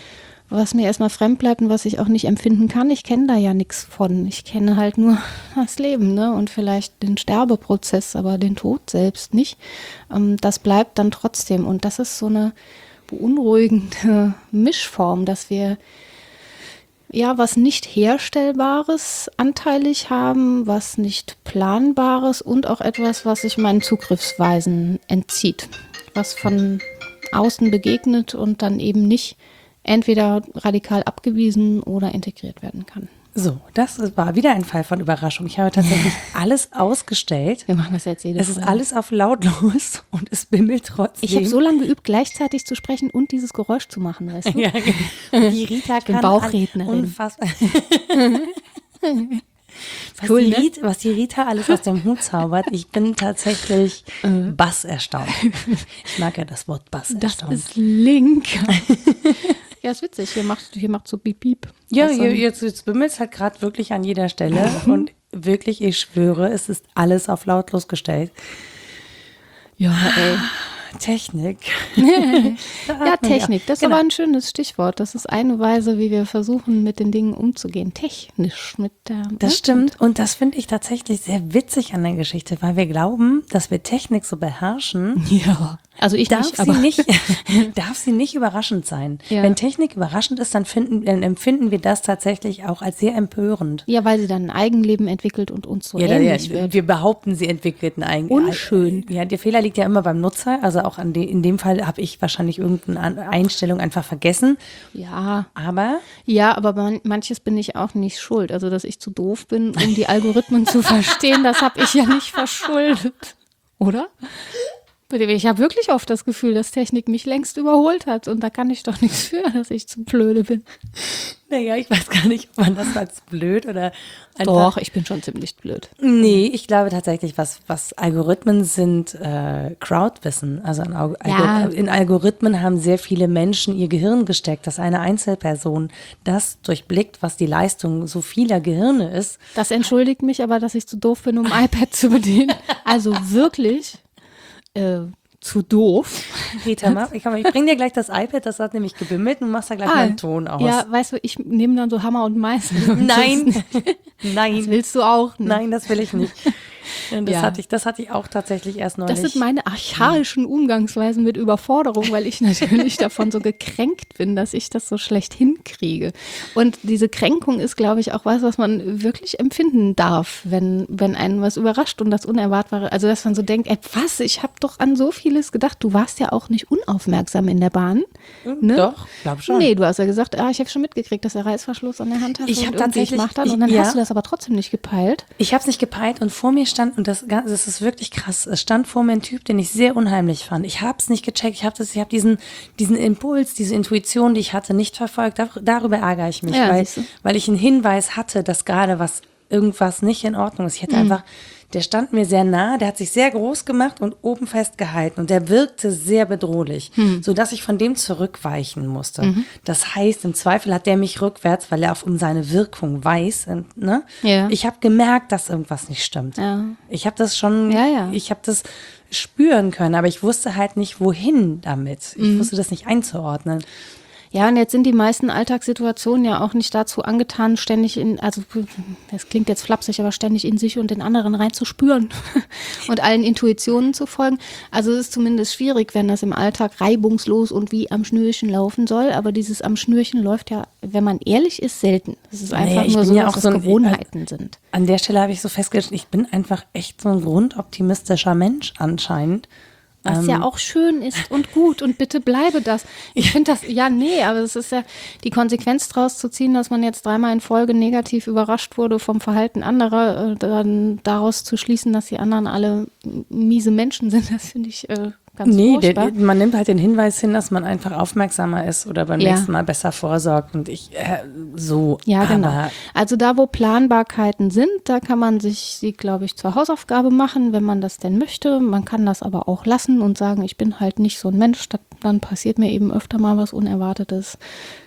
was mir erstmal fremd bleibt und was ich auch nicht empfinden kann. Ich kenne da ja nichts von. Ich kenne halt nur das Leben, ne? Und vielleicht den Sterbeprozess, aber den Tod selbst nicht. Ähm, das bleibt dann trotzdem. Und das ist so eine beunruhigende Mischform, dass wir ja was nicht Herstellbares anteilig haben, was nicht Planbares und auch etwas, was sich meinen Zugriffsweisen entzieht. Was von außen begegnet und dann eben nicht entweder radikal abgewiesen oder integriert werden kann. So, das war wieder ein Fall von Überraschung. Ich habe tatsächlich alles ausgestellt. Wir machen das jetzt jede Es ist Folge. alles auf lautlos und es bimmelt trotzdem. Ich habe so lange geübt, gleichzeitig zu sprechen und dieses Geräusch zu machen, weißt du? Ja, genau. Die Rita bin kann Bauchrednerin. unfassbar. Was, Cool, die ne? Rita, was die Rita alles aus dem Hut zaubert, ich bin tatsächlich Bass erstaunt. Ich mag ja das Wort Bass Das erstaunt. ist Link. Ja, ist witzig. Hier macht, hier macht so Piep, Piep. Ja, Das, hier, ähm, jetzt, jetzt bimmelt es halt gerade wirklich an jeder Stelle und wirklich, ich schwöre, es ist alles auf lautlos gestellt. Ja, ey. Technik. Ja, Technik, das ist Genau. aber ein schönes Stichwort. Das ist eine Weise, wie wir versuchen, mit den Dingen umzugehen. Technisch mit der. Das ne? stimmt und das finde ich tatsächlich sehr witzig an der Geschichte, weil wir glauben, dass wir Technik so beherrschen. Ja. Also ich Darf nicht, sie aber nicht, darf sie nicht überraschend sein. Ja. Wenn Technik überraschend ist, dann, finden, dann empfinden wir das tatsächlich auch als sehr empörend. ja, weil sie dann ein Eigenleben entwickelt und uns so Ja, da- ähnlich ja, wird. wir behaupten, sie entwickelt ein eigen. Unschön. Ja, der Fehler liegt ja immer beim Nutzer. Also auch an de, in dem Fall habe ich wahrscheinlich irgendeine An- Einstellung einfach vergessen. Ja, Aber ja, aber man, manches bin ich auch nicht schuld. Also, dass ich zu doof bin, um die Algorithmen zu verstehen, das habe ich ja nicht verschuldet. Oder? Ich habe wirklich oft das Gefühl, dass Technik mich längst überholt hat. Und da kann ich doch nichts für, dass ich zu blöde bin. naja, ich weiß gar nicht, ob man das als blöd oder einfach. Doch, ich bin schon ziemlich blöd. Nee, ich glaube tatsächlich, was, was Algorithmen sind, äh, Crowdwissen. Also in, Alg- Ja. Algo- in Algorithmen haben sehr viele Menschen ihr Gehirn gesteckt, dass eine Einzelperson das durchblickt, was die Leistung so vieler Gehirne ist. Das entschuldigt mich aber, dass ich zu doof bin, um ein iPad zu bedienen. Also wirklich äh, zu doof. Rita, mach, ich, komm, ich bring dir gleich das iPad, das hat nämlich gebimmelt und du machst da gleich mal einen Ton aus. Ja, weißt du, ich nehme dann so Hammer und Meißel. Und Nein, Das, das nein, willst du auch nicht. nein, das will ich nicht. Und Das, Ja. hatte ich, das hatte ich auch tatsächlich erst neulich. Das sind meine archaischen Umgangsweisen mit Überforderung, weil ich natürlich davon so gekränkt bin, dass ich das so schlecht hinkriege. Und diese Kränkung ist, glaube ich, auch was, was man wirklich empfinden darf, wenn, wenn einen was überrascht und das Unerwartbare. Also, dass man so denkt, ey, was, ich habe doch an so vieles gedacht. Du warst ja auch nicht unaufmerksam in der Bahn. Ne? Doch, glaub schon. Nee, du hast ja gesagt, ah, ich habe schon mitgekriegt, dass der Reißverschluss an der Handtasche Ich hab und irgendwie tatsächlich- ich mach dann. ich- Und dann ja. hast du das aber trotzdem nicht gepeilt. Ich habe es nicht gepeilt und vor mir stand, und das, das ist wirklich krass, es stand vor mir ein Typ, den ich sehr unheimlich fand. Ich habe es nicht gecheckt, ich habe ich hab diesen, diesen Impuls, diese Intuition, die ich hatte, nicht verfolgt. Dar, darüber ärgere ich mich, Ja, weil, siehst du. weil ich einen Hinweis hatte, dass gerade was, irgendwas nicht in Ordnung ist. Ich Mhm. hätte einfach, der stand mir sehr nah, der hat sich sehr groß gemacht und oben festgehalten und der wirkte sehr bedrohlich, Mhm. sodass ich von dem zurückweichen musste. Das heißt, im Zweifel hat der mich rückwärts, weil er auf um seine Wirkung weiß. Und, ne? Ja. Ich habe gemerkt, dass irgendwas nicht stimmt. Ja. Ich habe das schon, Ja, ja. ich habe das spüren können, aber ich wusste halt nicht, wohin damit. Ich Mhm. wusste das nicht einzuordnen. Ja, und jetzt sind die meisten Alltagssituationen ja auch nicht dazu angetan, ständig in, also das klingt jetzt flapsig, aber ständig in sich und den anderen reinzuspüren und allen Intuitionen zu folgen. Also es ist zumindest schwierig, wenn das im Alltag reibungslos und wie am Schnürchen laufen soll. Aber dieses am Schnürchen läuft ja, wenn man ehrlich ist, selten. Es ist einfach ich nur bin so, ja dass auch es so ein- Gewohnheiten sind. An der Stelle habe ich so festgestellt, ich bin einfach echt so ein grundoptimistischer Mensch anscheinend. Was Ähm, ja auch schön ist und gut und bitte bleibe das. Ich finde das, ja, nee, aber es ist ja die Konsequenz daraus zu ziehen, dass man jetzt dreimal in Folge negativ überrascht wurde vom Verhalten anderer, äh, dann daraus zu schließen, dass die anderen alle miese Menschen sind, das finde ich äh, ganz Nee, der, furchtbar. man nimmt halt den Hinweis hin, dass man einfach aufmerksamer ist oder beim Ja. nächsten Mal besser vorsorgt und ich äh, so. Ja, genau. Aber Also da, wo Planbarkeiten sind, da kann man sich sie, glaube ich, zur Hausaufgabe machen, wenn man das denn möchte. Man kann das aber auch lassen und sagen, ich bin halt nicht so ein Mensch, das, dann passiert mir eben öfter mal was Unerwartetes.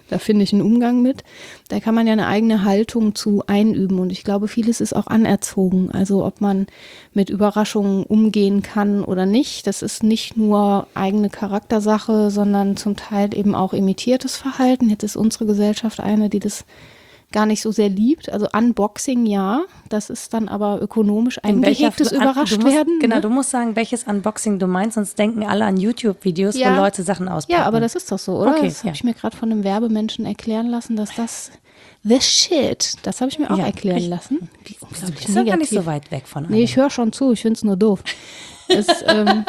Da finde ich einen Umgang mit. Da kann man ja eine eigene Haltung zu einüben. Und ich glaube, vieles ist auch anerzogen. Also ob man mit Überraschungen umgehen kann oder nicht. Das ist nicht nur eigene Charaktersache, sondern zum Teil eben auch imitiertes Verhalten. Jetzt ist unsere Gesellschaft eine, die das gar nicht so sehr liebt. Also Unboxing, ja. Das ist dann aber ökonomisch eingehegtes Überraschtwerden. Genau, ne? du musst sagen, welches Unboxing du meinst, sonst denken alle an YouTube-Videos, Ja. wo Leute Sachen auspacken. Ja, aber das ist doch so, oder? Okay, das habe ja. ich mir gerade von einem Werbemenschen erklären lassen, dass das the shit, das habe ich mir auch Ja, erklären ich- lassen. Wie Du unglaublich bist ja gar nicht negativ. so weit weg von allem. Nee, ich höre schon zu, ich finde es nur doof. Es, ähm,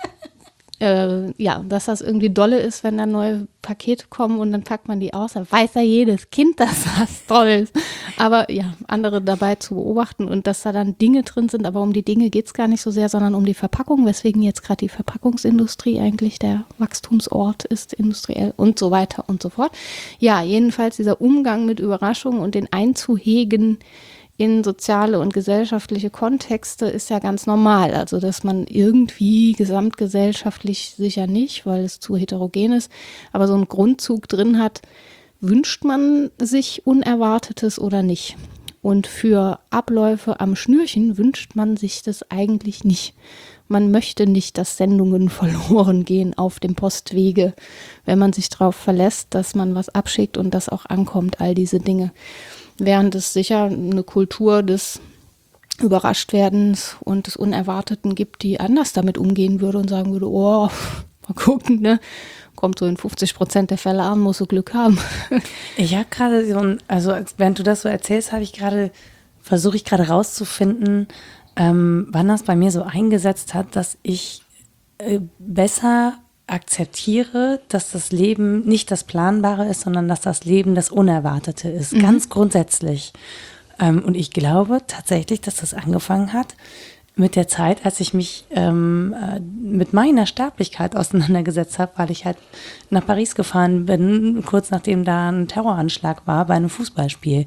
äh, ja, dass das irgendwie dolle ist, wenn da neue Pakete kommen und dann packt man die aus, dann weiß ja jedes Kind, dass das toll ist. Aber ja, andere dabei zu beobachten und dass da dann Dinge drin sind, aber um die Dinge geht es gar nicht so sehr, sondern um die Verpackung, weswegen jetzt gerade die Verpackungsindustrie eigentlich der Wachstumsort ist, industriell und so weiter und so fort. Ja, jedenfalls dieser Umgang mit Überraschungen und den einzuhegen in soziale und gesellschaftliche Kontexte ist ja ganz normal. Also, dass man irgendwie gesamtgesellschaftlich sicher nicht, weil es zu heterogen ist, aber so einen Grundzug drin hat, wünscht man sich Unerwartetes oder nicht. Und für Abläufe am Schnürchen wünscht man sich das eigentlich nicht. Man möchte nicht, dass Sendungen verloren gehen auf dem Postwege, wenn man sich darauf verlässt, dass man was abschickt und das auch ankommt, all diese Dinge. Während es sicher eine Kultur des Überraschtwerdens und des Unerwarteten gibt, die anders damit umgehen würde und sagen würde, oh, mal gucken, ne? Kommt so in fünfzig Prozent der Fälle an, musst du Glück haben. Ich habe gerade so ein, also als- während du das so erzählst, habe ich gerade, versuche ich gerade rauszufinden, ähm, wann das bei mir so eingesetzt hat, dass ich äh, besser akzeptiere, dass das Leben nicht das Planbare ist, sondern dass das Leben das Unerwartete ist, ganz grundsätzlich. Ähm, und ich glaube tatsächlich, dass das angefangen hat mit der Zeit, als ich mich ähm, äh, mit meiner Sterblichkeit auseinandergesetzt habe, weil ich halt nach Paris gefahren bin, kurz nachdem da ein Terroranschlag war bei einem Fußballspiel.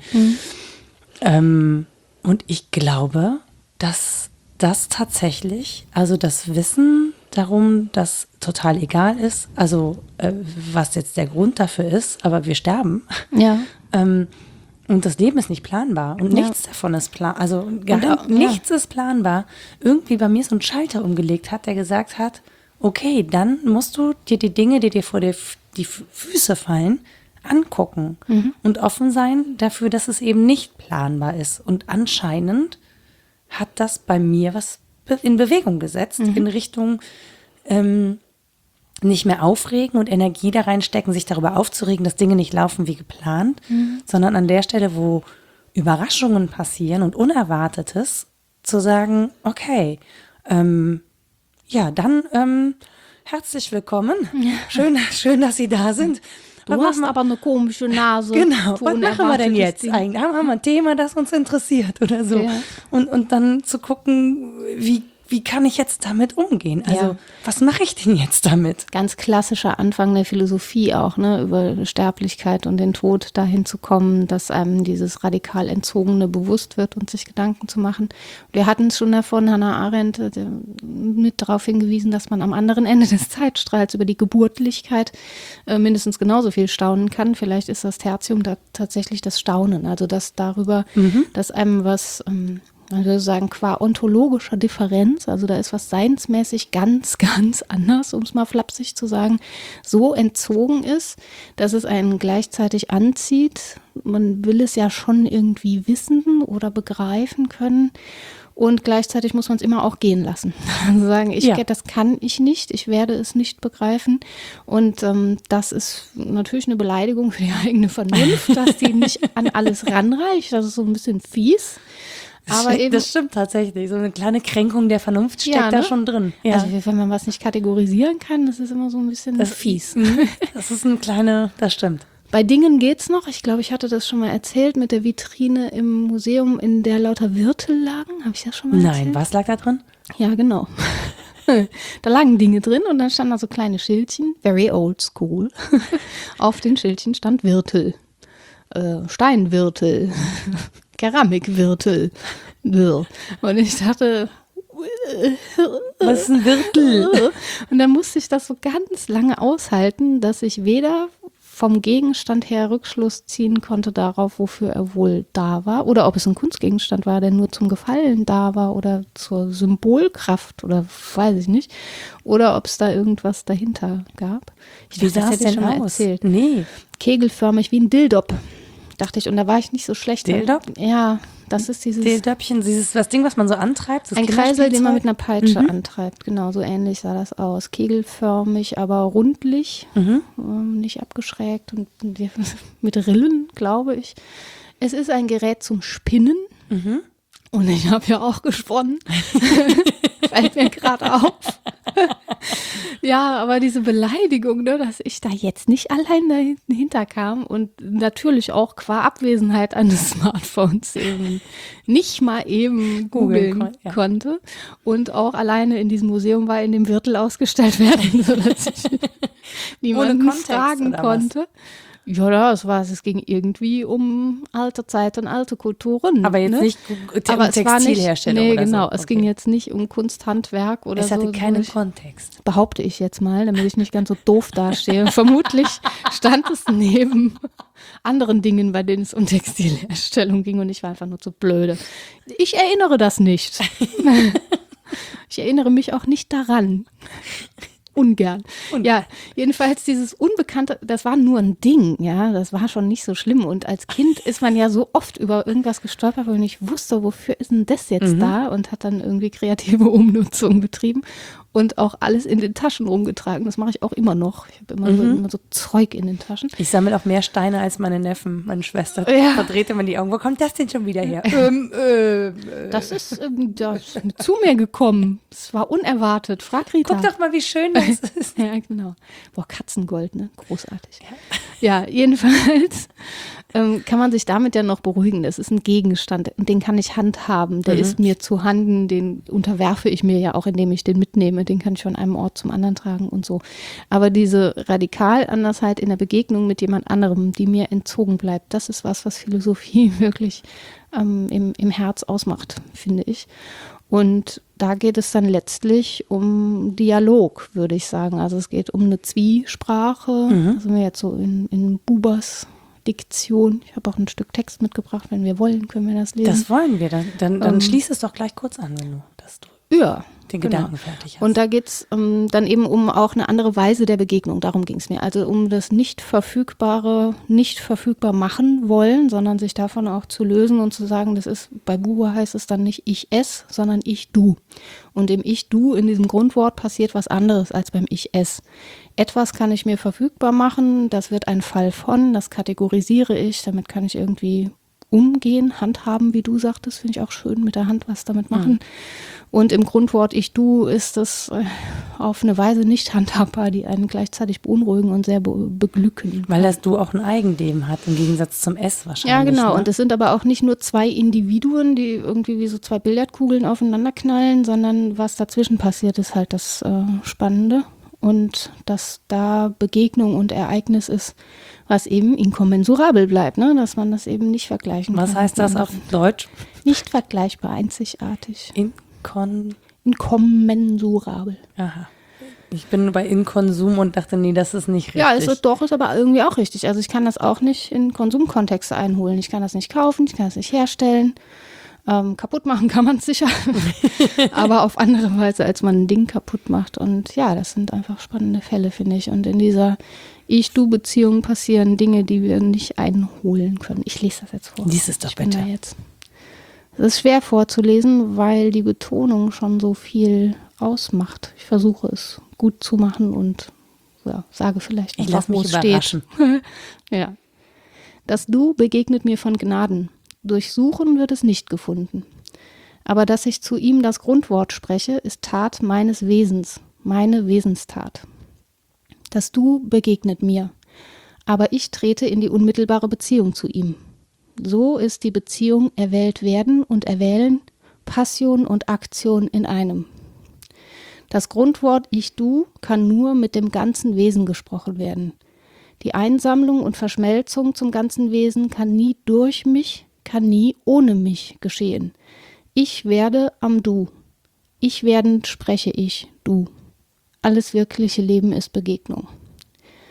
Ähm, und ich glaube, dass das tatsächlich, also das Wissen darum, dass total egal ist, also äh, was jetzt der Grund dafür ist, aber wir sterben. Ja. Ähm, und das Leben ist nicht planbar und Ja. nichts davon ist plan, also gar, Und auch- ja. nichts ist planbar. Irgendwie bei mir so einen Schalter umgelegt hat, der gesagt hat, okay, dann musst du dir die Dinge, die dir vor die, die Füße fallen, angucken Mhm. und offen sein dafür, dass es eben nicht planbar ist. Und anscheinend hat das bei mir was be- in Bewegung gesetzt, Mhm. in Richtung ähm, nicht mehr aufregen und Energie da reinstecken, sich darüber aufzuregen, dass Dinge nicht laufen wie geplant, sondern an der Stelle, wo Überraschungen passieren und Unerwartetes, zu sagen, okay, ähm, ja, dann ähm, herzlich willkommen. Schön, schön, dass Sie da sind. Du Was hast machen- aber eine komische Nase. Genau, für was machen wir denn unerwartetes jetzt Ding. eigentlich? Haben haben wir ein Thema, das uns interessiert oder so? Ja. Und, und dann zu gucken, wie, wie kann ich jetzt damit umgehen? Also, Ja. was mache ich denn jetzt damit? Ganz klassischer Anfang der Philosophie auch, ne, über Sterblichkeit und den Tod dahin zu kommen, dass einem dieses radikal Entzogene bewusst wird und sich Gedanken zu machen. Wir hatten es schon davon, Hannah Arendt hat ja mit darauf hingewiesen, dass man am anderen Ende des Zeitstrahls über die Geburtlichkeit äh, mindestens genauso viel staunen kann. Vielleicht ist das Tertium da tatsächlich das Staunen, also dass darüber, dass einem was ähm, man würde sagen, qua ontologischer Differenz, also da ist was seinsmäßig ganz, ganz anders, um es mal flapsig zu sagen, so entzogen ist, dass es einen gleichzeitig anzieht. Man will es ja schon irgendwie wissen oder begreifen können. Und gleichzeitig muss man es immer auch gehen lassen. Also sagen, ich, Ja. das kann ich nicht, ich werde es nicht begreifen. Und ähm, das ist natürlich eine Beleidigung für die eigene Vernunft, dass die nicht an alles ranreicht. Das ist so ein bisschen fies. Das, Aber stimmt- eben, das stimmt tatsächlich. So eine kleine Kränkung der Vernunft steckt Ja, da ne? schon drin. Ja. also wenn man was nicht kategorisieren kann, das ist immer so ein bisschen das fies. Mhm. Das ist eine kleine, das stimmt. Bei Dingen geht's noch. Ich glaube, ich hatte das schon mal erzählt mit der Vitrine im Museum, in der lauter Wirtel lagen. Habe ich das schon mal erzählt? Nein, was lag da drin? Ja, genau. Da lagen Dinge drin und dann standen da so kleine Schildchen, very old school. Auf den Schildchen stand Wirtel, äh, Steinwirtel, Keramikwirtel. Bäh. Und ich dachte, Was ist ein Wirtel? und dann musste ich das so ganz lange aushalten, dass ich weder vom Gegenstand her Rückschluss ziehen konnte darauf, wofür er wohl da war. Oder ob es ein Kunstgegenstand war, der nur zum Gefallen da war oder zur Symbolkraft oder weiß ich nicht. Oder ob es da irgendwas dahinter gab. Ich Wie dachte, sah das es hätte ich denn schon mal aus? erzählt. Nee. Kegelförmig wie ein Dildop, dachte ich. Und da war ich nicht so schlecht. Dildop? Ja, das ist dieses... Dildöppchen, dieses das Ding, was man so antreibt. Das Ein Kreisel, den man mit einer Peitsche Mhm. antreibt. Genau, so ähnlich sah das aus. Kegelförmig, aber rundlich, Mhm. ähm, nicht abgeschrägt und mit Rillen, glaube ich. Es ist ein Gerät zum Spinnen. Mhm. Und ich habe ja auch gesponnen. Fällt mir gerade auf. Ja, aber diese Beleidigung, ne, dass ich da jetzt nicht allein dahinter kam und natürlich auch qua Abwesenheit eines Smartphones eben nicht mal eben googeln kon- ja. konnte und auch alleine in diesem Museum war, in dem Wirtel ausgestellt werden, sodass ich niemanden Kontext, fragen oder was? konnte. Ja, das war es. Es ging irgendwie um alte Zeit und alte Kulturen. Aber jetzt ne? nicht um Aber es war nicht, Textilherstellung nee, oder genau. so. Es Okay. ging jetzt nicht um Kunsthandwerk oder Es so. hatte keinen Ich, Kontext. behaupte ich jetzt mal, damit ich nicht ganz so doof dastehe. Vermutlich stand es neben anderen Dingen, bei denen es um Textilherstellung ging und ich war einfach nur zu blöde. Ich erinnere das nicht. Ich erinnere mich auch nicht daran. Ungern. Ja, jedenfalls dieses Unbekannte, das war nur ein Ding, ja, das war schon nicht so schlimm. Und als Kind ist man ja so oft über irgendwas gestolpert, weil man nicht wusste, wofür ist denn das jetzt Mhm. da und hat dann irgendwie kreative Umnutzung betrieben und auch alles in den Taschen rumgetragen. Das mache ich auch immer noch. Ich habe immer, so, Mhm. immer so Zeug in den Taschen. Ich sammle auch mehr Steine als meine Neffen, meine Schwester. Ja. Verdreht immer die Augen. Wo kommt das denn schon wieder her? ähm, äh, äh. Das ist, ähm, das ist zu mir gekommen. Es war unerwartet. Frag Rita. Guck doch mal, wie schön das ist. Ja, genau. Boah, Katzengold, ne? Großartig. Ja, jedenfalls ähm, kann man sich damit ja noch beruhigen. Das ist ein Gegenstand und den kann ich handhaben. Der Mhm. ist mir zu Handen, den unterwerfe ich mir ja auch, indem ich den mitnehme. Den kann ich von einem Ort zum anderen tragen und so. Aber diese Radikalandersheit in der Begegnung mit jemand anderem, die mir entzogen bleibt, das ist was, was Philosophie wirklich ähm, im, im Herz ausmacht, finde ich. Und da geht es dann letztlich um Dialog, würde ich sagen. Also es geht um eine Zwiesprache. Mhm. Da sind wir jetzt so in, in Bubers Diktion. Ich habe auch ein Stück Text mitgebracht. Wenn wir wollen, können wir das lesen. Das wollen wir. Dann, dann, dann Ähm. schließ es doch gleich kurz an, wenn du das ja, den genau. Gedanken fertig hast. Und da geht es ähm, dann eben um auch eine andere Weise der Begegnung. Darum ging es mir. Also um das nicht verfügbare, nicht verfügbar machen wollen, sondern sich davon auch zu lösen und zu sagen, das ist, bei Buber heißt es dann nicht ich es, sondern ich du. Und im ich du, in diesem Grundwort passiert was anderes als beim ich es. Etwas kann ich mir verfügbar machen, das wird ein Fall von, das kategorisiere ich, damit kann ich irgendwie umgehen, handhaben, wie du sagtest, finde ich auch schön, mit der Hand was damit machen. Und im Grundwort ich, du ist das äh, auf eine Weise nicht handhabbar, die einen gleichzeitig beunruhigen und sehr be beglücken. Weil das Du auch ein Eigenleben hat, im Gegensatz zum S wahrscheinlich. Ja, genau. Ne? Und es sind aber auch nicht nur zwei Individuen, die irgendwie wie so zwei Billardkugeln aufeinander knallen, sondern was dazwischen passiert, ist halt das äh, Spannende. Und dass da Begegnung und Ereignis ist, was eben inkommensurabel bleibt, ne? Dass man das eben nicht vergleichen Was kann. heißt das auf Deutsch? Nicht vergleichbar, einzigartig. Inkon... Inkommensurabel. Aha. Ich bin bei Inkonsum und dachte, nee, das ist nicht richtig. Ja, ist es doch, ist aber irgendwie auch richtig. Also ich kann das auch nicht in Konsumkontexte einholen. Ich kann das nicht kaufen, ich kann das nicht herstellen. Ähm, kaputt machen kann man es sicher, aber auf andere Weise, als man ein Ding kaputt macht. Und ja, das sind einfach spannende Fälle, finde ich. Und in dieser Ich-Du-Beziehung passieren Dinge, die wir nicht einholen können. Ich lese das jetzt vor. Lies es doch ich bin bitte. da jetzt. Es ist schwer vorzulesen, weil die Betonung schon so viel ausmacht. Ich versuche es gut zu machen und ja, sage vielleicht Ich einfach, lass wo mich es steht. überraschen. Ja. Das Du begegnet mir von Gnaden. Durch Suchen wird es nicht gefunden. Aber dass ich zu ihm das Grundwort spreche, ist Tat meines Wesens, meine Wesenstat. Das Du begegnet mir, aber ich trete in die unmittelbare Beziehung zu ihm. So ist die Beziehung erwählt werden und erwählen, Passion und Aktion in einem. Das Grundwort Ich-Du kann nur mit dem ganzen Wesen gesprochen werden. Die Einsammlung und Verschmelzung zum ganzen Wesen kann nie durch mich, kann nie ohne mich geschehen. Ich werde am Du. Ich werdend spreche ich, Du. Alles wirkliche Leben ist Begegnung.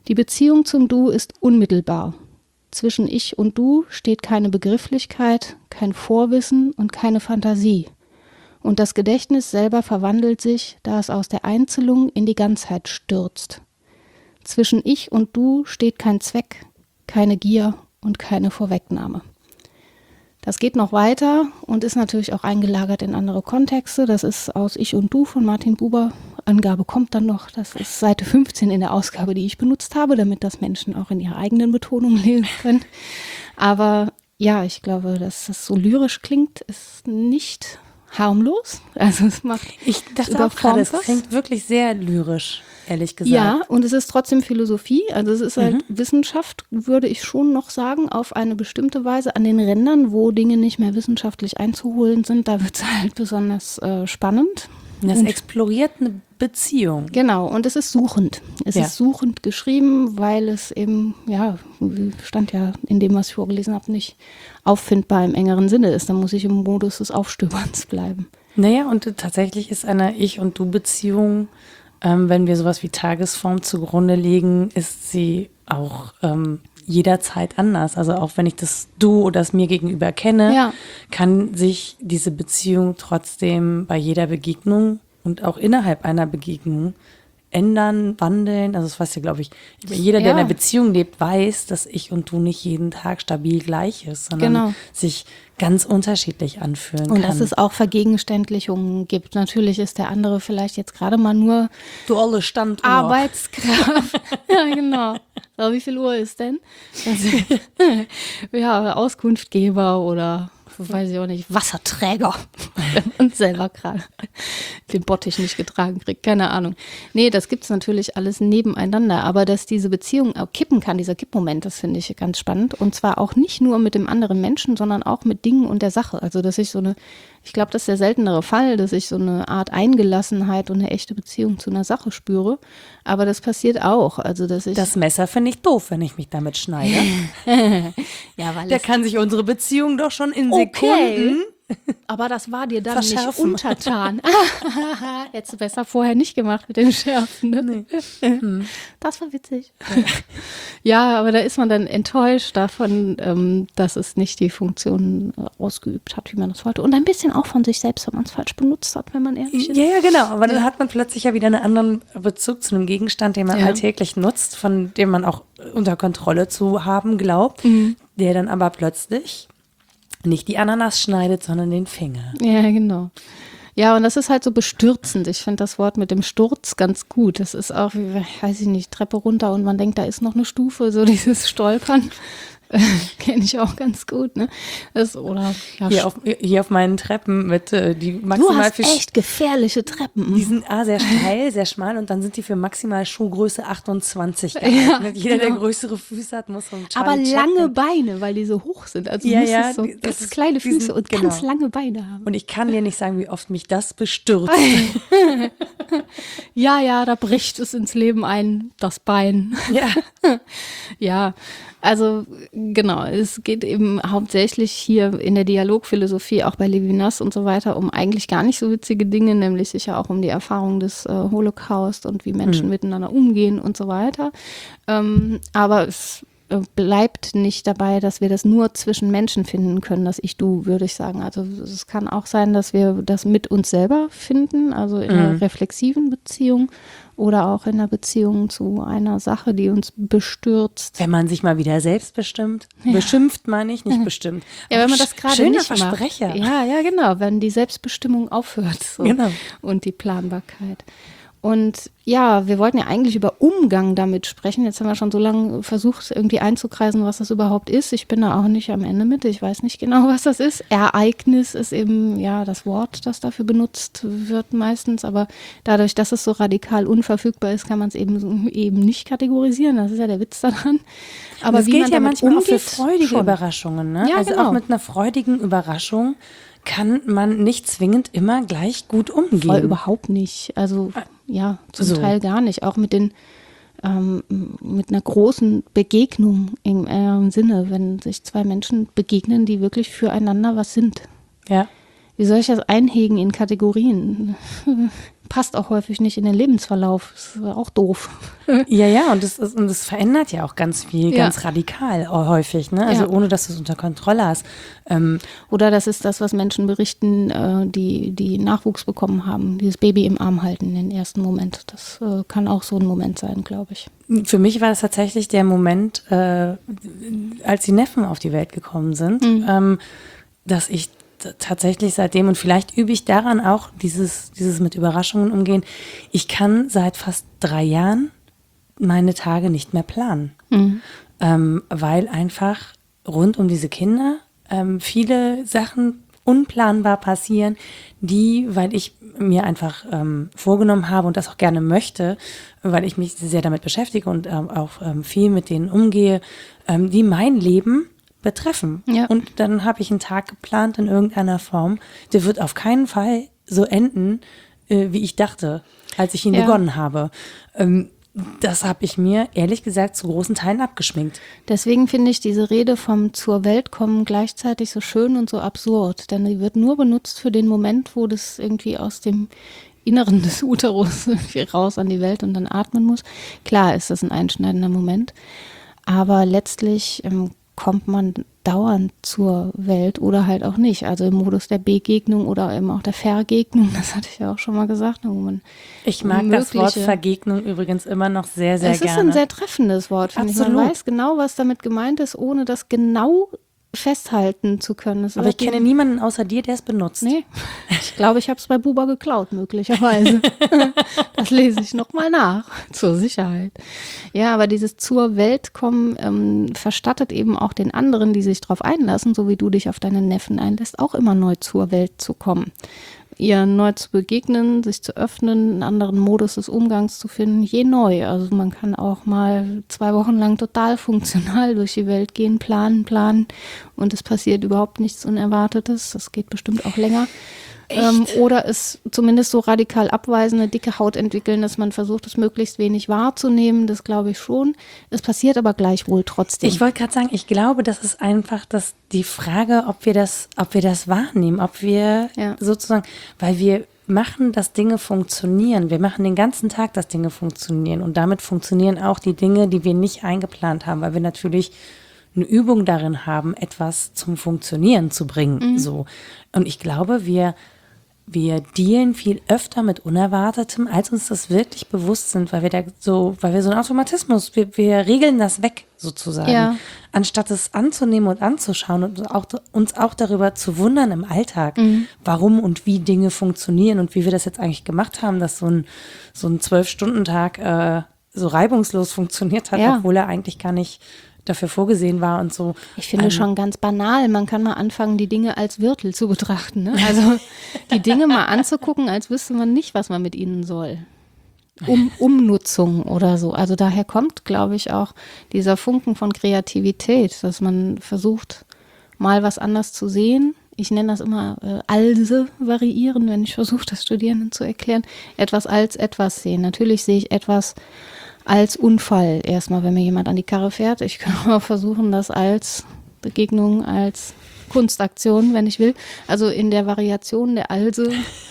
Die Beziehung zum Du ist unmittelbar. Zwischen Ich und Du steht keine Begrifflichkeit, kein Vorwissen und keine Fantasie. Und das Gedächtnis selber verwandelt sich, da es aus der Einzelung in die Ganzheit stürzt. Zwischen Ich und Du steht kein Zweck, keine Gier und keine Vorwegnahme. Das geht noch weiter und ist natürlich auch eingelagert in andere Kontexte. Das ist aus Ich und Du von Martin Buber. Angabe kommt dann noch. Das ist Seite fünfzehn in der Ausgabe, die ich benutzt habe, damit das Menschen auch in ihrer eigenen Betonung lesen können. Aber ja, ich glaube, dass das so lyrisch klingt, ist nicht harmlos. Also es macht Ich dachte auch gerade, es klingt wirklich sehr lyrisch, ehrlich gesagt. Ja, und es ist trotzdem Philosophie. Also es ist halt mhm. Wissenschaft, würde ich schon noch sagen, auf eine bestimmte Weise an den Rändern, wo Dinge nicht mehr wissenschaftlich einzuholen sind. Da wird es halt besonders äh, spannend. Das und exploriert eine Beziehung. Genau, und es ist suchend. Es ja. ist suchend geschrieben, weil es eben, ja, stand ja in dem, was ich vorgelesen habe, nicht auffindbar im engeren Sinne ist. Da muss ich im Modus des Aufstöberns bleiben. Naja, und tatsächlich ist eine Ich- und Du-Beziehung, ähm, wenn wir sowas wie Tagesform zugrunde legen, ist sie auch ähm, jederzeit anders. Also auch wenn ich das Du oder das mir gegenüber kenne, ja. kann sich diese Beziehung trotzdem bei jeder Begegnung und auch innerhalb einer Begegnung ändern, wandeln. Also das weiß ja, glaube ich, jeder, der ja. in einer Beziehung lebt, weiß, dass Ich und Du nicht jeden Tag stabil gleich ist, sondern genau. sich ganz unterschiedlich anfühlen und kann. dass es auch Vergegenständlichungen gibt. Natürlich ist der andere vielleicht jetzt gerade mal nur du olle Stand Arbeitskraft. Ja, genau. So, wie viel Uhr ist denn? Also, ja, Auskunftgeber oder weiß ich auch nicht, Wasserträger, wenn man selber gerade den Bottich nicht getragen kriegt, keine Ahnung. Nee, das gibt's natürlich alles nebeneinander, aber dass diese Beziehung auch kippen kann, dieser Kippmoment, das finde ich ganz spannend und zwar auch nicht nur mit dem anderen Menschen, sondern auch mit Dingen und der Sache, also dass ich so eine, ich glaube, das ist der seltenere Fall, dass ich so eine Art Eingelassenheit und eine echte Beziehung zu einer Sache spüre, aber das passiert auch, also dass ich... Das Messer finde ich doof, wenn ich mich damit schneide. Ja, weil der kann sich unsere Beziehung doch schon in Sekunden... Okay. Aber das war dir dann nicht untertan. Hättest du besser vorher nicht gemacht mit dem Schärfen. Ne? Nee. Hm. Das war witzig. Ja, aber da ist man dann enttäuscht davon, ähm, dass es nicht die Funktion ausgeübt hat, wie man das wollte. Und ein bisschen auch von sich selbst, wenn man es falsch benutzt hat, wenn man ehrlich ist. Ja, ja, genau. Aber dann hat man plötzlich ja wieder einen anderen Bezug zu einem Gegenstand, den man ja. alltäglich nutzt, von dem man auch unter Kontrolle zu haben glaubt, mhm. der dann aber plötzlich nicht die Ananas schneidet, sondern den Finger. Ja, genau. Ja, und das ist halt so bestürzend. Ich finde das Wort mit dem Sturz ganz gut. Das ist auch, wie, weiß ich nicht, Treppe runter und man denkt, da ist noch eine Stufe, so dieses Stolpern. Kenne ich auch ganz gut, ne? Das, oder, ja, hier, auf, hier auf meinen Treppen mit äh, die maximal du hast echt gefährliche Treppen. Die sind ah, sehr steil, sehr schmal und dann sind die für maximal Schuhgröße achtundzwanzig geeignet. Ja, jeder, genau. der größere Füße hat, muss so ein Aber lange checken. Beine, weil die so hoch sind. Also ja, muss ja, es so das ganz ist, kleine Füße sind, und genau. ganz lange Beine haben. Und ich kann dir nicht sagen, wie oft mich das bestürzt. Ja, ja, da bricht es ins Leben ein, das Bein. Ja. Ja, also genau, es geht eben hauptsächlich hier in der Dialogphilosophie, auch bei Levinas und so weiter, um eigentlich gar nicht so witzige Dinge, nämlich sicher auch um die Erfahrung des äh, Holocaust und wie Menschen mhm. miteinander umgehen und so weiter. Ähm, aber es äh, bleibt nicht dabei, dass wir das nur zwischen Menschen finden können, das Ich-Du, würde ich sagen. Also es kann auch sein, dass wir das mit uns selber finden, also in mhm. einer reflexiven Beziehung. Oder auch in einer Beziehung zu einer Sache, die uns bestürzt. Wenn man sich mal wieder selbst bestimmt, ja. beschimpft meine ich, nicht bestimmt. Ja, wenn man das gerade Schöner nicht Versprecher. macht. Ja, ja, genau, wenn die Selbstbestimmung aufhört. So. Genau. Und die Planbarkeit. Und ja, wir wollten ja eigentlich über Umgang damit sprechen. Jetzt haben wir schon so lange versucht, irgendwie einzukreisen, was das überhaupt ist. Ich bin da auch nicht am Ende mit. Ich weiß nicht genau, was das ist. Ereignis ist eben ja das Wort, das dafür benutzt wird meistens. Aber dadurch, dass es so radikal unverfügbar ist, kann man es eben, eben nicht kategorisieren. Das ist ja der Witz daran. Aber das wie gilt man ja damit manchmal umgeht, auch für freudige schon. Überraschungen. Ne? Ja, also genau. auch mit einer freudigen Überraschung kann man nicht zwingend immer gleich gut umgehen. Voll überhaupt nicht. Also ja, zum so. Teil gar nicht. Auch mit den ähm, mit einer großen Begegnung im engeren Sinne, wenn sich zwei Menschen begegnen, die wirklich füreinander was sind. Ja. Wie soll ich das einhegen in Kategorien? passt auch häufig nicht in den Lebensverlauf. Das ist auch doof. Ja, ja, und das, ist, und das verändert ja auch ganz viel, Ja. ganz radikal häufig, ne? Also Ja. ohne, dass du es unter Kontrolle hast. Ähm, Oder das ist das, was Menschen berichten, äh, die, die Nachwuchs bekommen haben. Dieses Baby im Arm halten in den ersten Moment. Das äh, kann auch so ein Moment sein, glaube ich. Für mich war das tatsächlich der Moment, äh, als die Neffen auf die Welt gekommen sind, Mhm. ähm, dass ich t- tatsächlich seitdem, und vielleicht übe ich daran auch dieses, dieses mit Überraschungen umgehen, ich kann seit fast drei Jahren meine Tage nicht mehr planen, Mhm. ähm, weil einfach rund um diese Kinder ähm, viele Sachen unplanbar passieren, die, weil ich mir einfach ähm, vorgenommen habe und das auch gerne möchte, weil ich mich sehr damit beschäftige und ähm, auch ähm, viel mit denen umgehe, ähm, die mein Leben betreffen. Ja. Und dann habe ich einen Tag geplant in irgendeiner Form, der wird auf keinen Fall so enden, äh, wie ich dachte, als ich ihn Ja. begonnen habe. Ähm, das habe ich mir ehrlich gesagt zu großen Teilen abgeschminkt. Deswegen finde ich diese Rede vom zur Welt kommen gleichzeitig so schön und so absurd. Denn die wird nur benutzt für den Moment, wo das irgendwie aus dem Inneren des Uterus irgendwie raus an die Welt und dann atmen muss. Klar ist das ein einschneidender Moment. Aber letztlich ähm, kommt man dauernd zur Welt oder halt auch nicht. Also im Modus der Begegnung oder eben auch der Vergegnung. Das hatte ich ja auch schon mal gesagt. Wo man Ich mag das Wort mögliche- Vergegnung übrigens immer noch sehr, sehr es gerne. ist ein sehr treffendes Wort, finde ich. Man Absolut. weiß genau, was damit gemeint ist, ohne das genau festhalten zu können. Es Aber ich ist wie- kenne niemanden außer dir, der es benutzt. Nee, ich glaube, ich habe es bei Buba geklaut, möglicherweise. Das lese ich nochmal nach, zur Sicherheit. Ja, aber dieses zur Welt kommen ähm, verstattet eben auch den anderen, die sich darauf einlassen, so wie du dich auf deine Neffen einlässt, auch immer neu zur Welt zu kommen. Ihr neu zu begegnen, sich zu öffnen, einen anderen Modus des Umgangs zu finden, je neu. Also man kann auch mal zwei Wochen lang total funktional durch die Welt gehen, planen, planen und es passiert überhaupt nichts Unerwartetes. Das geht bestimmt auch länger. Ähm, oder es zumindest so radikal abweisen, eine dicke Haut entwickeln, dass man versucht, es möglichst wenig wahrzunehmen. Das glaube ich schon. Es passiert aber gleichwohl trotzdem. Ich wollte gerade sagen, ich glaube, das ist einfach das, die Frage, ob wir das, ob wir das wahrnehmen, ob wir Ja. sozusagen, weil wir machen, dass Dinge funktionieren. Wir machen den ganzen Tag, dass Dinge funktionieren. Und damit funktionieren auch die Dinge, die wir nicht eingeplant haben, weil wir natürlich eine Übung darin haben, etwas zum Funktionieren zu bringen. So. Und ich glaube, wir Wir dealen viel öfter mit Unerwartetem, als uns das wirklich bewusst sind, weil wir da so, weil wir so einen Automatismus, wir, wir regeln das weg sozusagen, Ja. anstatt es anzunehmen und anzuschauen und auch, uns auch darüber zu wundern im Alltag, warum und wie Dinge funktionieren und wie wir das jetzt eigentlich gemacht haben, dass so ein so ein Zwölf-Stunden-Tag äh, so reibungslos funktioniert hat, Ja. obwohl er eigentlich gar nicht dafür vorgesehen war und so. Ich finde Ähm, schon ganz banal, man kann mal anfangen, die Dinge als Wirtel zu betrachten. Ne? Also die Dinge mal anzugucken, als wüsste man nicht, was man mit ihnen soll. Um, Umnutzung oder so. Also daher kommt, glaube ich, auch dieser Funken von Kreativität, dass man versucht, mal was anders zu sehen. Ich nenne das immer äh, Alse variieren, wenn ich versuche, das Studierenden zu erklären. Etwas als etwas sehen. Natürlich sehe ich etwas als Unfall erstmal, wenn mir jemand an die Karre fährt. Ich kann auch versuchen, das als Begegnung, als Kunstaktion, wenn ich will. Also in der Variation der Alse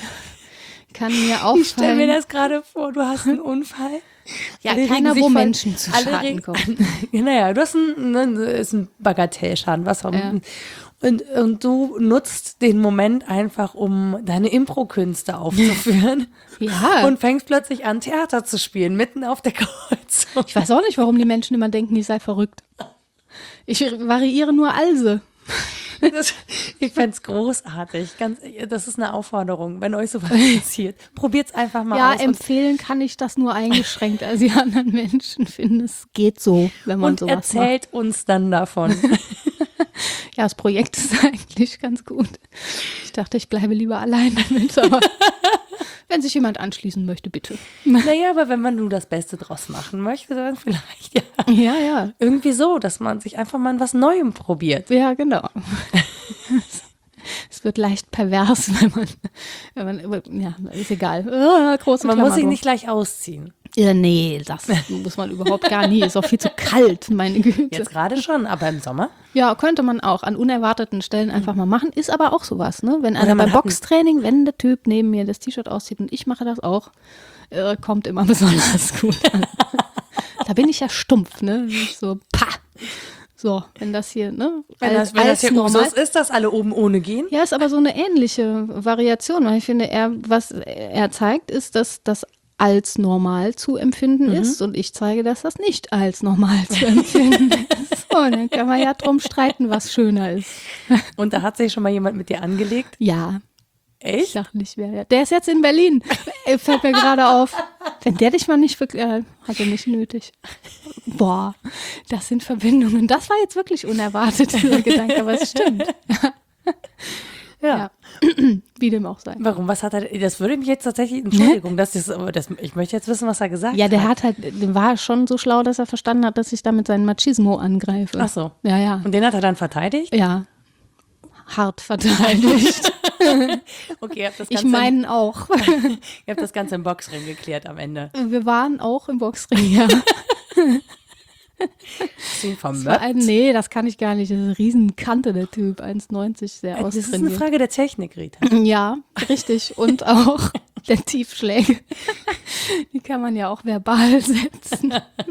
kann mir auffallen. Ich stelle mir das gerade vor, du hast einen Unfall. Ja, Alle keiner, regen sich wo von- Menschen zu alle Schaden regen- kommen. Naja, du hast einen, ne, ist ein Bagatellschaden, was auch Ja. immer. Und, und du nutzt den Moment einfach, um deine Impro-Künste aufzuführen. Ja. Und fängst plötzlich an, Theater zu spielen, mitten auf der Kreuzung. Ich weiß auch nicht, warum die Menschen immer denken, ich sei verrückt. Ich variiere nur Alse. Das, ich fänd's großartig. Ganz, das ist eine Aufforderung, wenn euch sowas passiert. Probiert's einfach mal Ja, aus. Und, empfehlen kann ich das nur eingeschränkt. Also die anderen Menschen finden, es geht so, wenn man und sowas macht. erzählt uns dann davon. Ja, das Projekt ist eigentlich ganz gut. Ich dachte, ich bleibe lieber allein damit, aber wenn sich jemand anschließen möchte, bitte. Naja, aber wenn man nur das Beste draus machen möchte, dann vielleicht ja. Ja, ja. Irgendwie so, dass man sich einfach mal in was Neuem probiert. Ja, genau. Es es wird leicht pervers, wenn man, wenn man ja, ist egal. Oh, große Man Klammer muss sich drum. nicht gleich ausziehen. Ja, nee, das muss man überhaupt gar nie. Ist auch viel zu kalt, meine Güte. Jetzt gerade schon, aber im Sommer? Ja, könnte man auch an unerwarteten Stellen einfach mal machen. Ist aber auch sowas, ne? Wenn einer man beim hat ein- Boxtraining, wenn der Typ neben mir das T-Shirt auszieht und ich mache das auch, äh, kommt immer besonders gut an. Da bin ich ja stumpf, ne? So, pa! So, wenn das hier, ne? Wenn das, wenn das hier Usus ist, dass alle oben ohne gehen? Ja, ist aber so eine ähnliche Variation, weil ich finde, er, was er zeigt, ist, dass das als normal zu empfinden Mhm. ist und ich zeige, dass das nicht als normal zu empfinden ist. So, dann kann man ja drum streiten, was schöner ist. Und da hat sich schon mal jemand mit dir angelegt? Ja, ich Echt? sag nicht wer. Ja. Der ist jetzt in Berlin. Äh, Fällt mir gerade auf. Wenn der dich mal nicht verklärt, hat er nicht nötig. Boah, das sind Verbindungen. Das war jetzt wirklich unerwartet, dieser Gedanke, aber es stimmt. Ja. Wie dem auch sei. Warum? Was hat er? Das würde mich jetzt tatsächlich, Entschuldigung, das ist, aber das, ich möchte jetzt wissen, was er gesagt Ja, hat. der hat halt, der war schon so schlau, dass er verstanden hat, dass ich damit seinen Machismo angreife. Ach so. Ja, ja. Und den hat er dann verteidigt? Ja. Hart verteidigt. Okay, ihr habt das Ich Ganze, meine auch. ihr habt das Ganze im Boxring geklärt am Ende. Wir waren auch im Boxring, ja. Hast du ihn Das war vermöppt? ein, nee, das kann ich gar nicht. Das ist eine Riesenkante, der Typ. eins neunzig, sehr Das ist eine austrainiert. Frage der Technik, Rita. Ja, richtig. Und auch der Tiefschläge. Die kann man ja auch verbal setzen.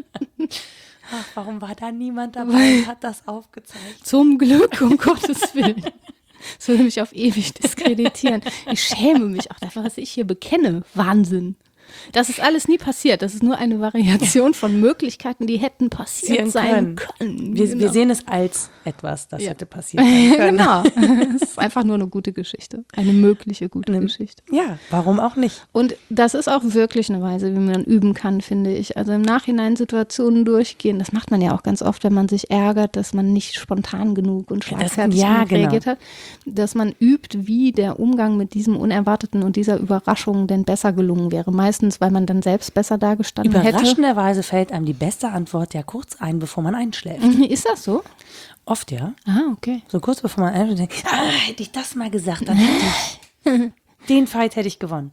Ach, warum war da niemand dabei und hat das aufgezeigt? Zum Glück, um Gottes Willen. Das würde mich auf ewig diskreditieren. Ich schäme mich auch dafür, was ich hier bekenne. Wahnsinn. Das ist alles nie passiert. Das ist nur eine Variation von Möglichkeiten, die hätten passiert Passieren sein können. können. Wir, Genau. wir sehen es als etwas, das Ja. hätte passieren können. Genau. Es ist einfach nur eine gute Geschichte. Eine mögliche gute Geschichte. Ja, warum auch nicht? Und das ist auch wirklich eine Weise, wie man üben kann, finde ich. Also im Nachhinein Situationen durchgehen. Das macht man ja auch ganz oft, wenn man sich ärgert, dass man nicht spontan genug und schlagfertig ja, genug genau. reagiert hat. Dass man übt, wie der Umgang mit diesem Unerwarteten und dieser Überraschung denn besser gelungen wäre. Meistens, weil man dann selbst besser dagestanden hätte. Überraschenderweise fällt einem die beste Antwort ja kurz ein, bevor man einschläft. Ist das so? Oft ja. Ah, okay. So kurz bevor man einschläft, denkt, ah, hätte ich das mal gesagt, dann hätte ich, den Fight hätte ich gewonnen.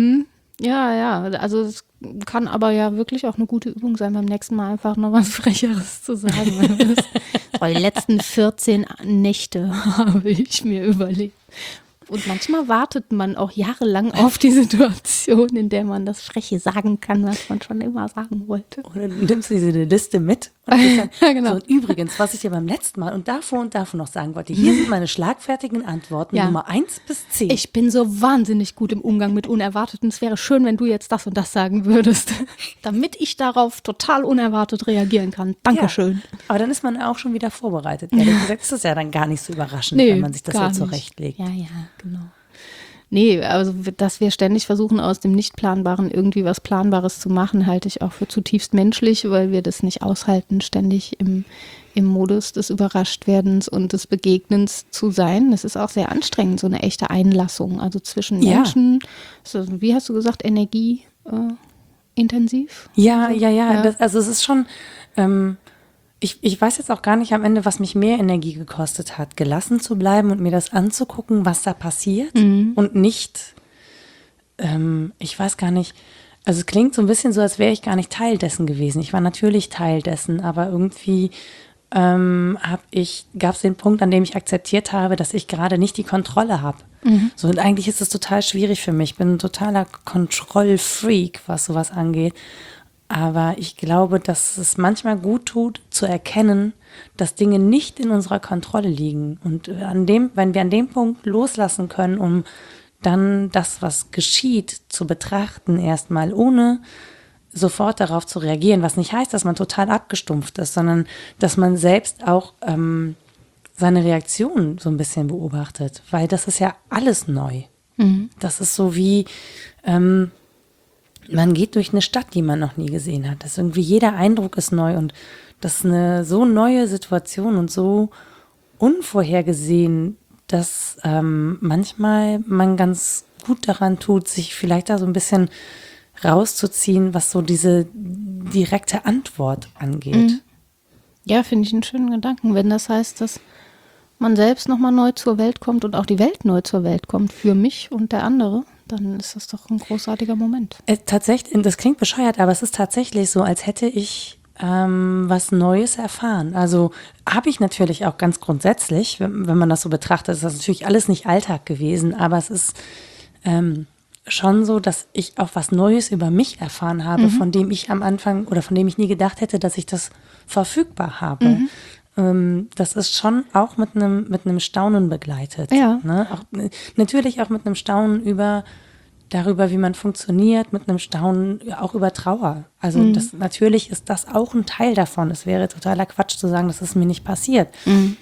Ja, ja, also es kann aber ja wirklich auch eine gute Übung sein, beim nächsten Mal einfach noch was Frecheres zu sagen. Weil das, so die letzten vierzehn Nächte habe ich mir überlegt. Und manchmal wartet man auch jahrelang auf die Situation, in der man das Freche sagen kann, was man schon immer sagen wollte. Oder du nimmst diese Liste mit und bist dann, Ja, genau. so, und übrigens, was ich dir beim letzten Mal und davor und davor noch sagen wollte, hier sind meine schlagfertigen Antworten, Ja. Nummer eins bis zehn. Ich bin so wahnsinnig gut im Umgang mit Unerwarteten. Es wäre schön, wenn du jetzt das und das sagen würdest, damit ich darauf total unerwartet reagieren kann. Dankeschön. Ja. Aber dann ist man auch schon wieder vorbereitet. Ehrlich gesagt ist das ja dann gar nicht so überraschend, Nee, wenn man sich das so gar nicht. zurechtlegt. Ja, ja, genau. Nee, also dass wir ständig versuchen, aus dem Nicht-Planbaren irgendwie was Planbares zu machen, halte ich auch für zutiefst menschlich, weil wir das nicht aushalten, ständig im, im Modus des Überraschtwerdens und des Begegnens zu sein. Das ist auch sehr anstrengend, so eine echte Einlassung. Also zwischen Ja. Menschen, so, wie hast du gesagt, Energie äh, intensiv? Ja, ja, ja. Ja. Das, also es ist schon, ähm, ich, ich weiß jetzt auch gar nicht am Ende, was mich mehr Energie gekostet hat, gelassen zu bleiben und mir das anzugucken, was da passiert und nicht, ähm, ich weiß gar nicht, also es klingt so ein bisschen so, als wäre ich gar nicht Teil dessen gewesen. Ich war natürlich Teil dessen, aber irgendwie ähm, habe ich, gab es den Punkt, an dem ich akzeptiert habe, dass ich gerade nicht die Kontrolle habe. So, und eigentlich ist es total schwierig für mich. Ich bin ein totaler Kontrollfreak, was sowas angeht. Aber ich glaube, dass es manchmal gut tut, zu erkennen, dass Dinge nicht in unserer Kontrolle liegen. Und an dem, wenn wir an dem Punkt loslassen können, um dann das, was geschieht, zu betrachten, erstmal ohne sofort darauf zu reagieren, was nicht heißt, dass man total abgestumpft ist, sondern dass man selbst auch ähm, seine Reaktion so ein bisschen beobachtet, weil das ist ja alles neu. Das ist so wie, ähm, man geht durch eine Stadt, die man noch nie gesehen hat. Das ist irgendwie, jeder Eindruck ist neu und das ist eine so neue Situation und so unvorhergesehen, dass ähm, manchmal man ganz gut daran tut, sich vielleicht da so ein bisschen rauszuziehen, was so diese direkte Antwort angeht. Ja, finde ich einen schönen Gedanken, wenn das heißt, dass man selbst nochmal neu zur Welt kommt und auch die Welt neu zur Welt kommt für mich und der andere, dann ist das doch ein großartiger Moment. Äh, tatsächlich, das klingt bescheuert, aber es ist tatsächlich so, als hätte ich ähm, was Neues erfahren. Also habe ich natürlich auch ganz grundsätzlich, wenn, wenn man das so betrachtet, ist das natürlich alles nicht Alltag gewesen, aber es ist ähm, schon so, dass ich auch was Neues über mich erfahren habe, mhm. von dem ich am Anfang oder von dem ich nie gedacht hätte, dass ich das verfügbar habe. Mhm. Ähm, das ist schon auch mit einem mit einem Staunen begleitet. Ja. Ne? Auch, natürlich auch mit einem Staunen über darüber, wie man funktioniert, mit einem Staunen auch über Trauer. Also mhm. das, natürlich ist das auch ein Teil davon. Es wäre totaler Quatsch zu sagen, dass es mir nicht passiert. Mhm.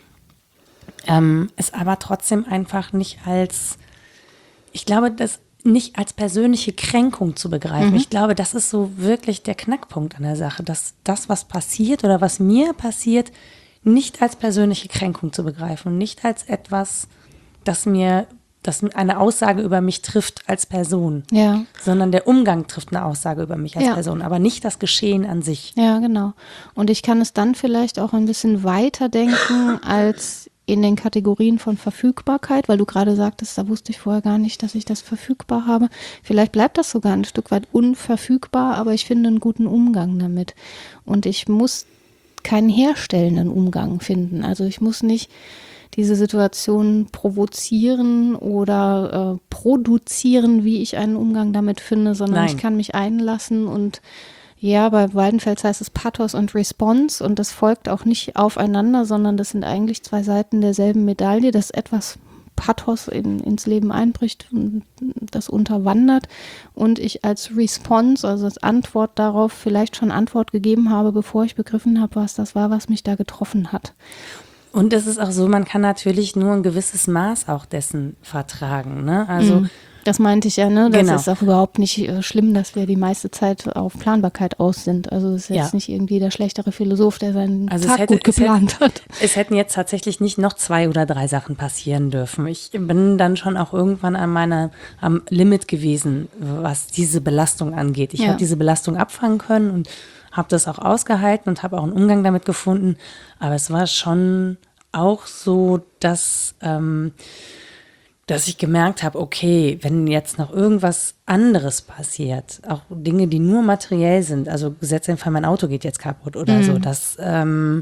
Ähm, ist aber trotzdem einfach nicht als, ich glaube, das nicht als persönliche Kränkung zu begreifen. Mhm. Ich glaube, das ist so wirklich der Knackpunkt an der Sache, dass das, was passiert oder was mir passiert, nicht als persönliche Kränkung zu begreifen, nicht als etwas, das mir dass eine Aussage über mich trifft als Person, ja. sondern der Umgang trifft eine Aussage über mich als ja. Person, aber nicht das Geschehen an sich. Ja, genau. Und ich kann es dann vielleicht auch ein bisschen weiter denken als in den Kategorien von Verfügbarkeit, weil du gerade sagtest, da wusste ich vorher gar nicht, dass ich das verfügbar habe. Vielleicht bleibt das sogar ein Stück weit unverfügbar, aber ich finde einen guten Umgang damit. Und ich muss keinen herstellenden Umgang finden. Also ich muss nicht diese Situation provozieren oder äh, produzieren, wie ich einen Umgang damit finde, sondern Nein. ich kann mich einlassen und ja, bei Weidenfels heißt es Pathos und Response und das folgt auch nicht aufeinander, sondern das sind eigentlich zwei Seiten derselben Medaille, dass etwas Pathos in, ins Leben einbricht und das unterwandert und ich als Response, also als Antwort darauf vielleicht schon Antwort gegeben habe, bevor ich begriffen habe, was das war, was mich da getroffen hat. Und es ist auch so, man kann natürlich nur ein gewisses Maß auch dessen vertragen, ne? Also das meinte ich ja, ne? Das genau. ist auch überhaupt nicht äh, schlimm, dass wir die meiste Zeit auf Planbarkeit aus sind. Also es ist jetzt ja. nicht irgendwie der schlechtere Philosoph, der seinen also Tag hätte, gut geplant es hätte, hat. Es hätten jetzt tatsächlich nicht noch zwei oder drei Sachen passieren dürfen. Ich bin dann schon auch irgendwann an meiner, am Limit gewesen, was diese Belastung angeht. Ich ja. habe diese Belastung abfangen können und habe das auch ausgehalten und habe auch einen Umgang damit gefunden. Aber es war schon auch so, dass, ähm, dass ich gemerkt habe, okay, wenn jetzt noch irgendwas anderes passiert, auch Dinge, die nur materiell sind, also gesetzt den Fall, mein Auto geht jetzt kaputt oder mhm. so, das ähm,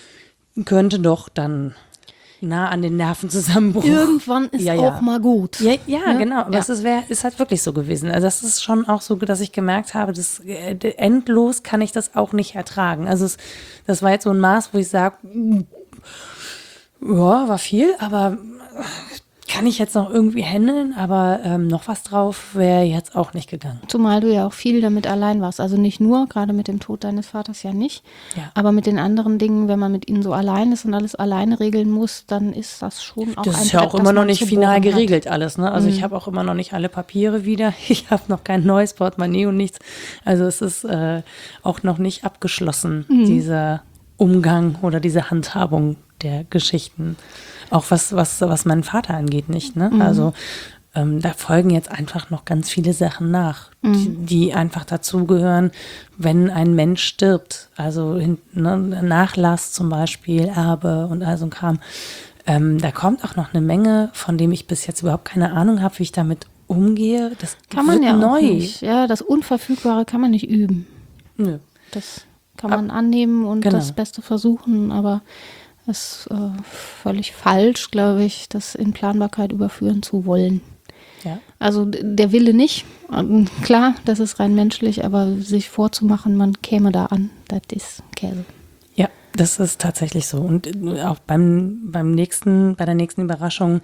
könnte doch dann nah an den Nervenzusammenbruch. Irgendwann ist ja, auch ja. mal gut. Ja, ja, ja? genau. Aber ja. es ist, wär, ist halt wirklich so gewesen. Also das ist schon auch so, dass ich gemerkt habe, dass äh, endlos kann ich das auch nicht ertragen. Also es, das war jetzt so ein Maß, wo ich sage, ja, war viel, aber kann ich jetzt noch irgendwie handeln, aber ähm, noch was drauf wäre jetzt auch nicht gegangen. Zumal du ja auch viel damit allein warst. Also nicht nur, gerade mit dem Tod deines Vaters ja nicht, ja. aber mit den anderen Dingen, wenn man mit ihnen so allein ist und alles alleine regeln muss, dann ist das schon auch das ein ist ja Brett, auch immer noch nicht final hat. geregelt alles, ne? Also mhm. ich habe auch immer noch nicht alle Papiere wieder. Ich habe noch kein neues Portemonnaie und nichts. Also es ist äh, auch noch nicht abgeschlossen, mhm. dieser Umgang oder diese Handhabung der Geschichten. Auch was, was, was meinen Vater angeht, nicht, ne? Mhm. Also ähm, da folgen jetzt einfach noch ganz viele Sachen nach, mhm. die, die einfach dazugehören, wenn ein Mensch stirbt. Also hin, ne, Nachlass zum Beispiel, Erbe und all so ein Kram. Ähm, da kommt auch noch eine Menge, von dem ich bis jetzt überhaupt keine Ahnung habe, wie ich damit umgehe. Das kann man ja neu. Auch nicht. Ja, das Unverfügbare kann man nicht üben. Nö. Das kann man Ab, annehmen und genau. das Beste versuchen, aber es ist äh, völlig falsch, glaube ich, das in Planbarkeit überführen zu wollen. Ja. Also der Wille nicht, klar, das ist rein menschlich, aber sich vorzumachen, man käme da an, das ist Käse. Ja, das ist tatsächlich so. Und auch beim, beim nächsten, bei der nächsten Überraschung.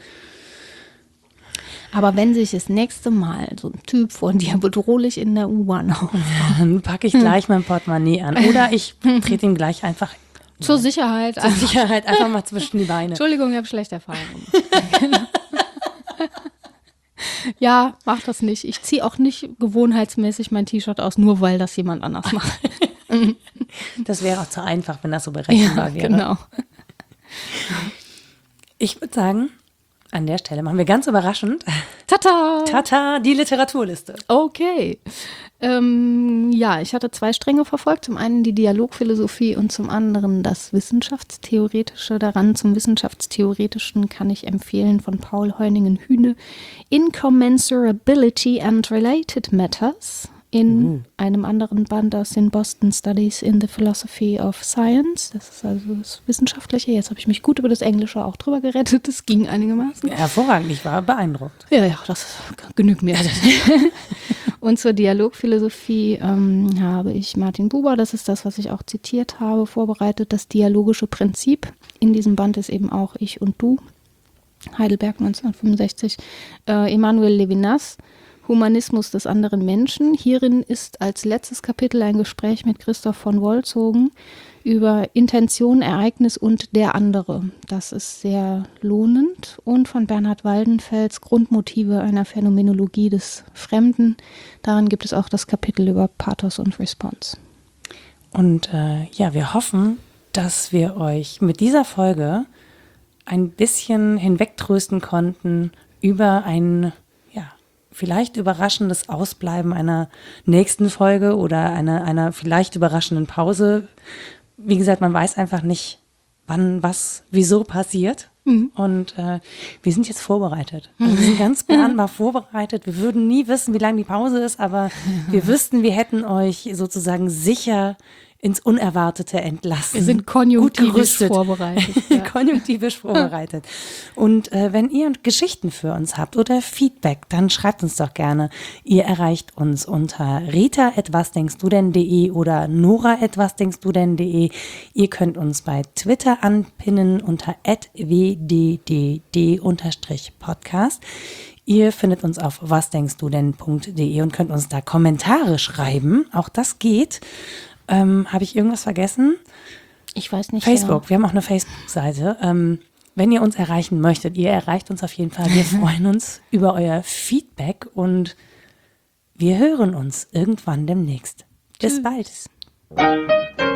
Aber wenn sich das nächste Mal so ein Typ von dir bedrohlich in der U-Bahn aufmacht, dann packe ich gleich mein Portemonnaie an. Oder ich trete ihm gleich einfach zur Sicherheit. Zur Sicherheit einfach mal zwischen die Beine. Entschuldigung, ich habe schlechte Erfahrungen. Ja, mach das nicht. Ich ziehe auch nicht gewohnheitsmäßig mein T-Shirt aus, nur weil das jemand anders macht. Das wäre auch zu einfach, wenn das so berechenbar ja, wäre. Genau. Ich würde sagen, an der Stelle machen wir ganz überraschend Tata! Tata, die Literaturliste. Okay. Ähm, ja, ich hatte zwei Stränge verfolgt. Zum einen die Dialogphilosophie und zum anderen das Wissenschaftstheoretische. Daran zum Wissenschaftstheoretischen kann ich empfehlen von Paul Heuningen-Hühne Incommensurability and Related Matters. In mhm. einem anderen Band aus den Boston Studies in the Philosophy of Science. Das ist also das Wissenschaftliche. Jetzt habe ich mich gut über das Englische auch drüber gerettet. Das ging einigermaßen. Hervorragend, ich war beeindruckt. Ja, ja, das genügt mir. Und zur Dialogphilosophie ähm, habe ich Martin Buber, das ist das, was ich auch zitiert habe, vorbereitet. Das dialogische Prinzip. In diesem Band ist eben auch Ich und Du. Heidelberg neunzehnhundertfünfundsechzig. Äh, Emmanuel Levinas. Humanismus des anderen Menschen. Hierin ist als letztes Kapitel ein Gespräch mit Christoph von Wolzogen über Intention, Ereignis und der andere. Das ist sehr lohnend. Und von Bernhard Waldenfels Grundmotive einer Phänomenologie des Fremden. Darin gibt es auch das Kapitel über Pathos und Response. Und äh, ja, wir hoffen, dass wir euch mit dieser Folge ein bisschen hinwegtrösten konnten über ein vielleicht überraschendes Ausbleiben einer nächsten Folge oder einer, einer vielleicht überraschenden Pause. Wie gesagt, man weiß einfach nicht, wann, was, wieso passiert. Mhm. Und äh, wir sind jetzt vorbereitet. Also wir sind ganz planbar vorbereitet. Wir würden nie wissen, wie lange die Pause ist, aber wir wüssten, wir hätten euch sozusagen sicher ins Unerwartete entlassen. Wir sind konjunktivisch vorbereitet. Ja. konjunktivisch vorbereitet. Und äh, wenn ihr Geschichten für uns habt oder Feedback, dann schreibt uns doch gerne. Ihr erreicht uns unter rita at wasdenkstudenn.de oder nora at wasdenkstudenn.de. Ihr könnt uns bei Twitter anpinnen unter at w d d d Podcast. Ihr findet uns auf wasdenkstudenn punkt de und könnt uns da Kommentare schreiben. Auch das geht. Ähm, habe ich irgendwas vergessen? Ich weiß nicht. Facebook, ja. wir haben auch eine Facebook-Seite. Ähm, wenn ihr uns erreichen möchtet, ihr erreicht uns auf jeden Fall. Wir freuen uns über euer Feedback und wir hören uns irgendwann demnächst. Bis bald.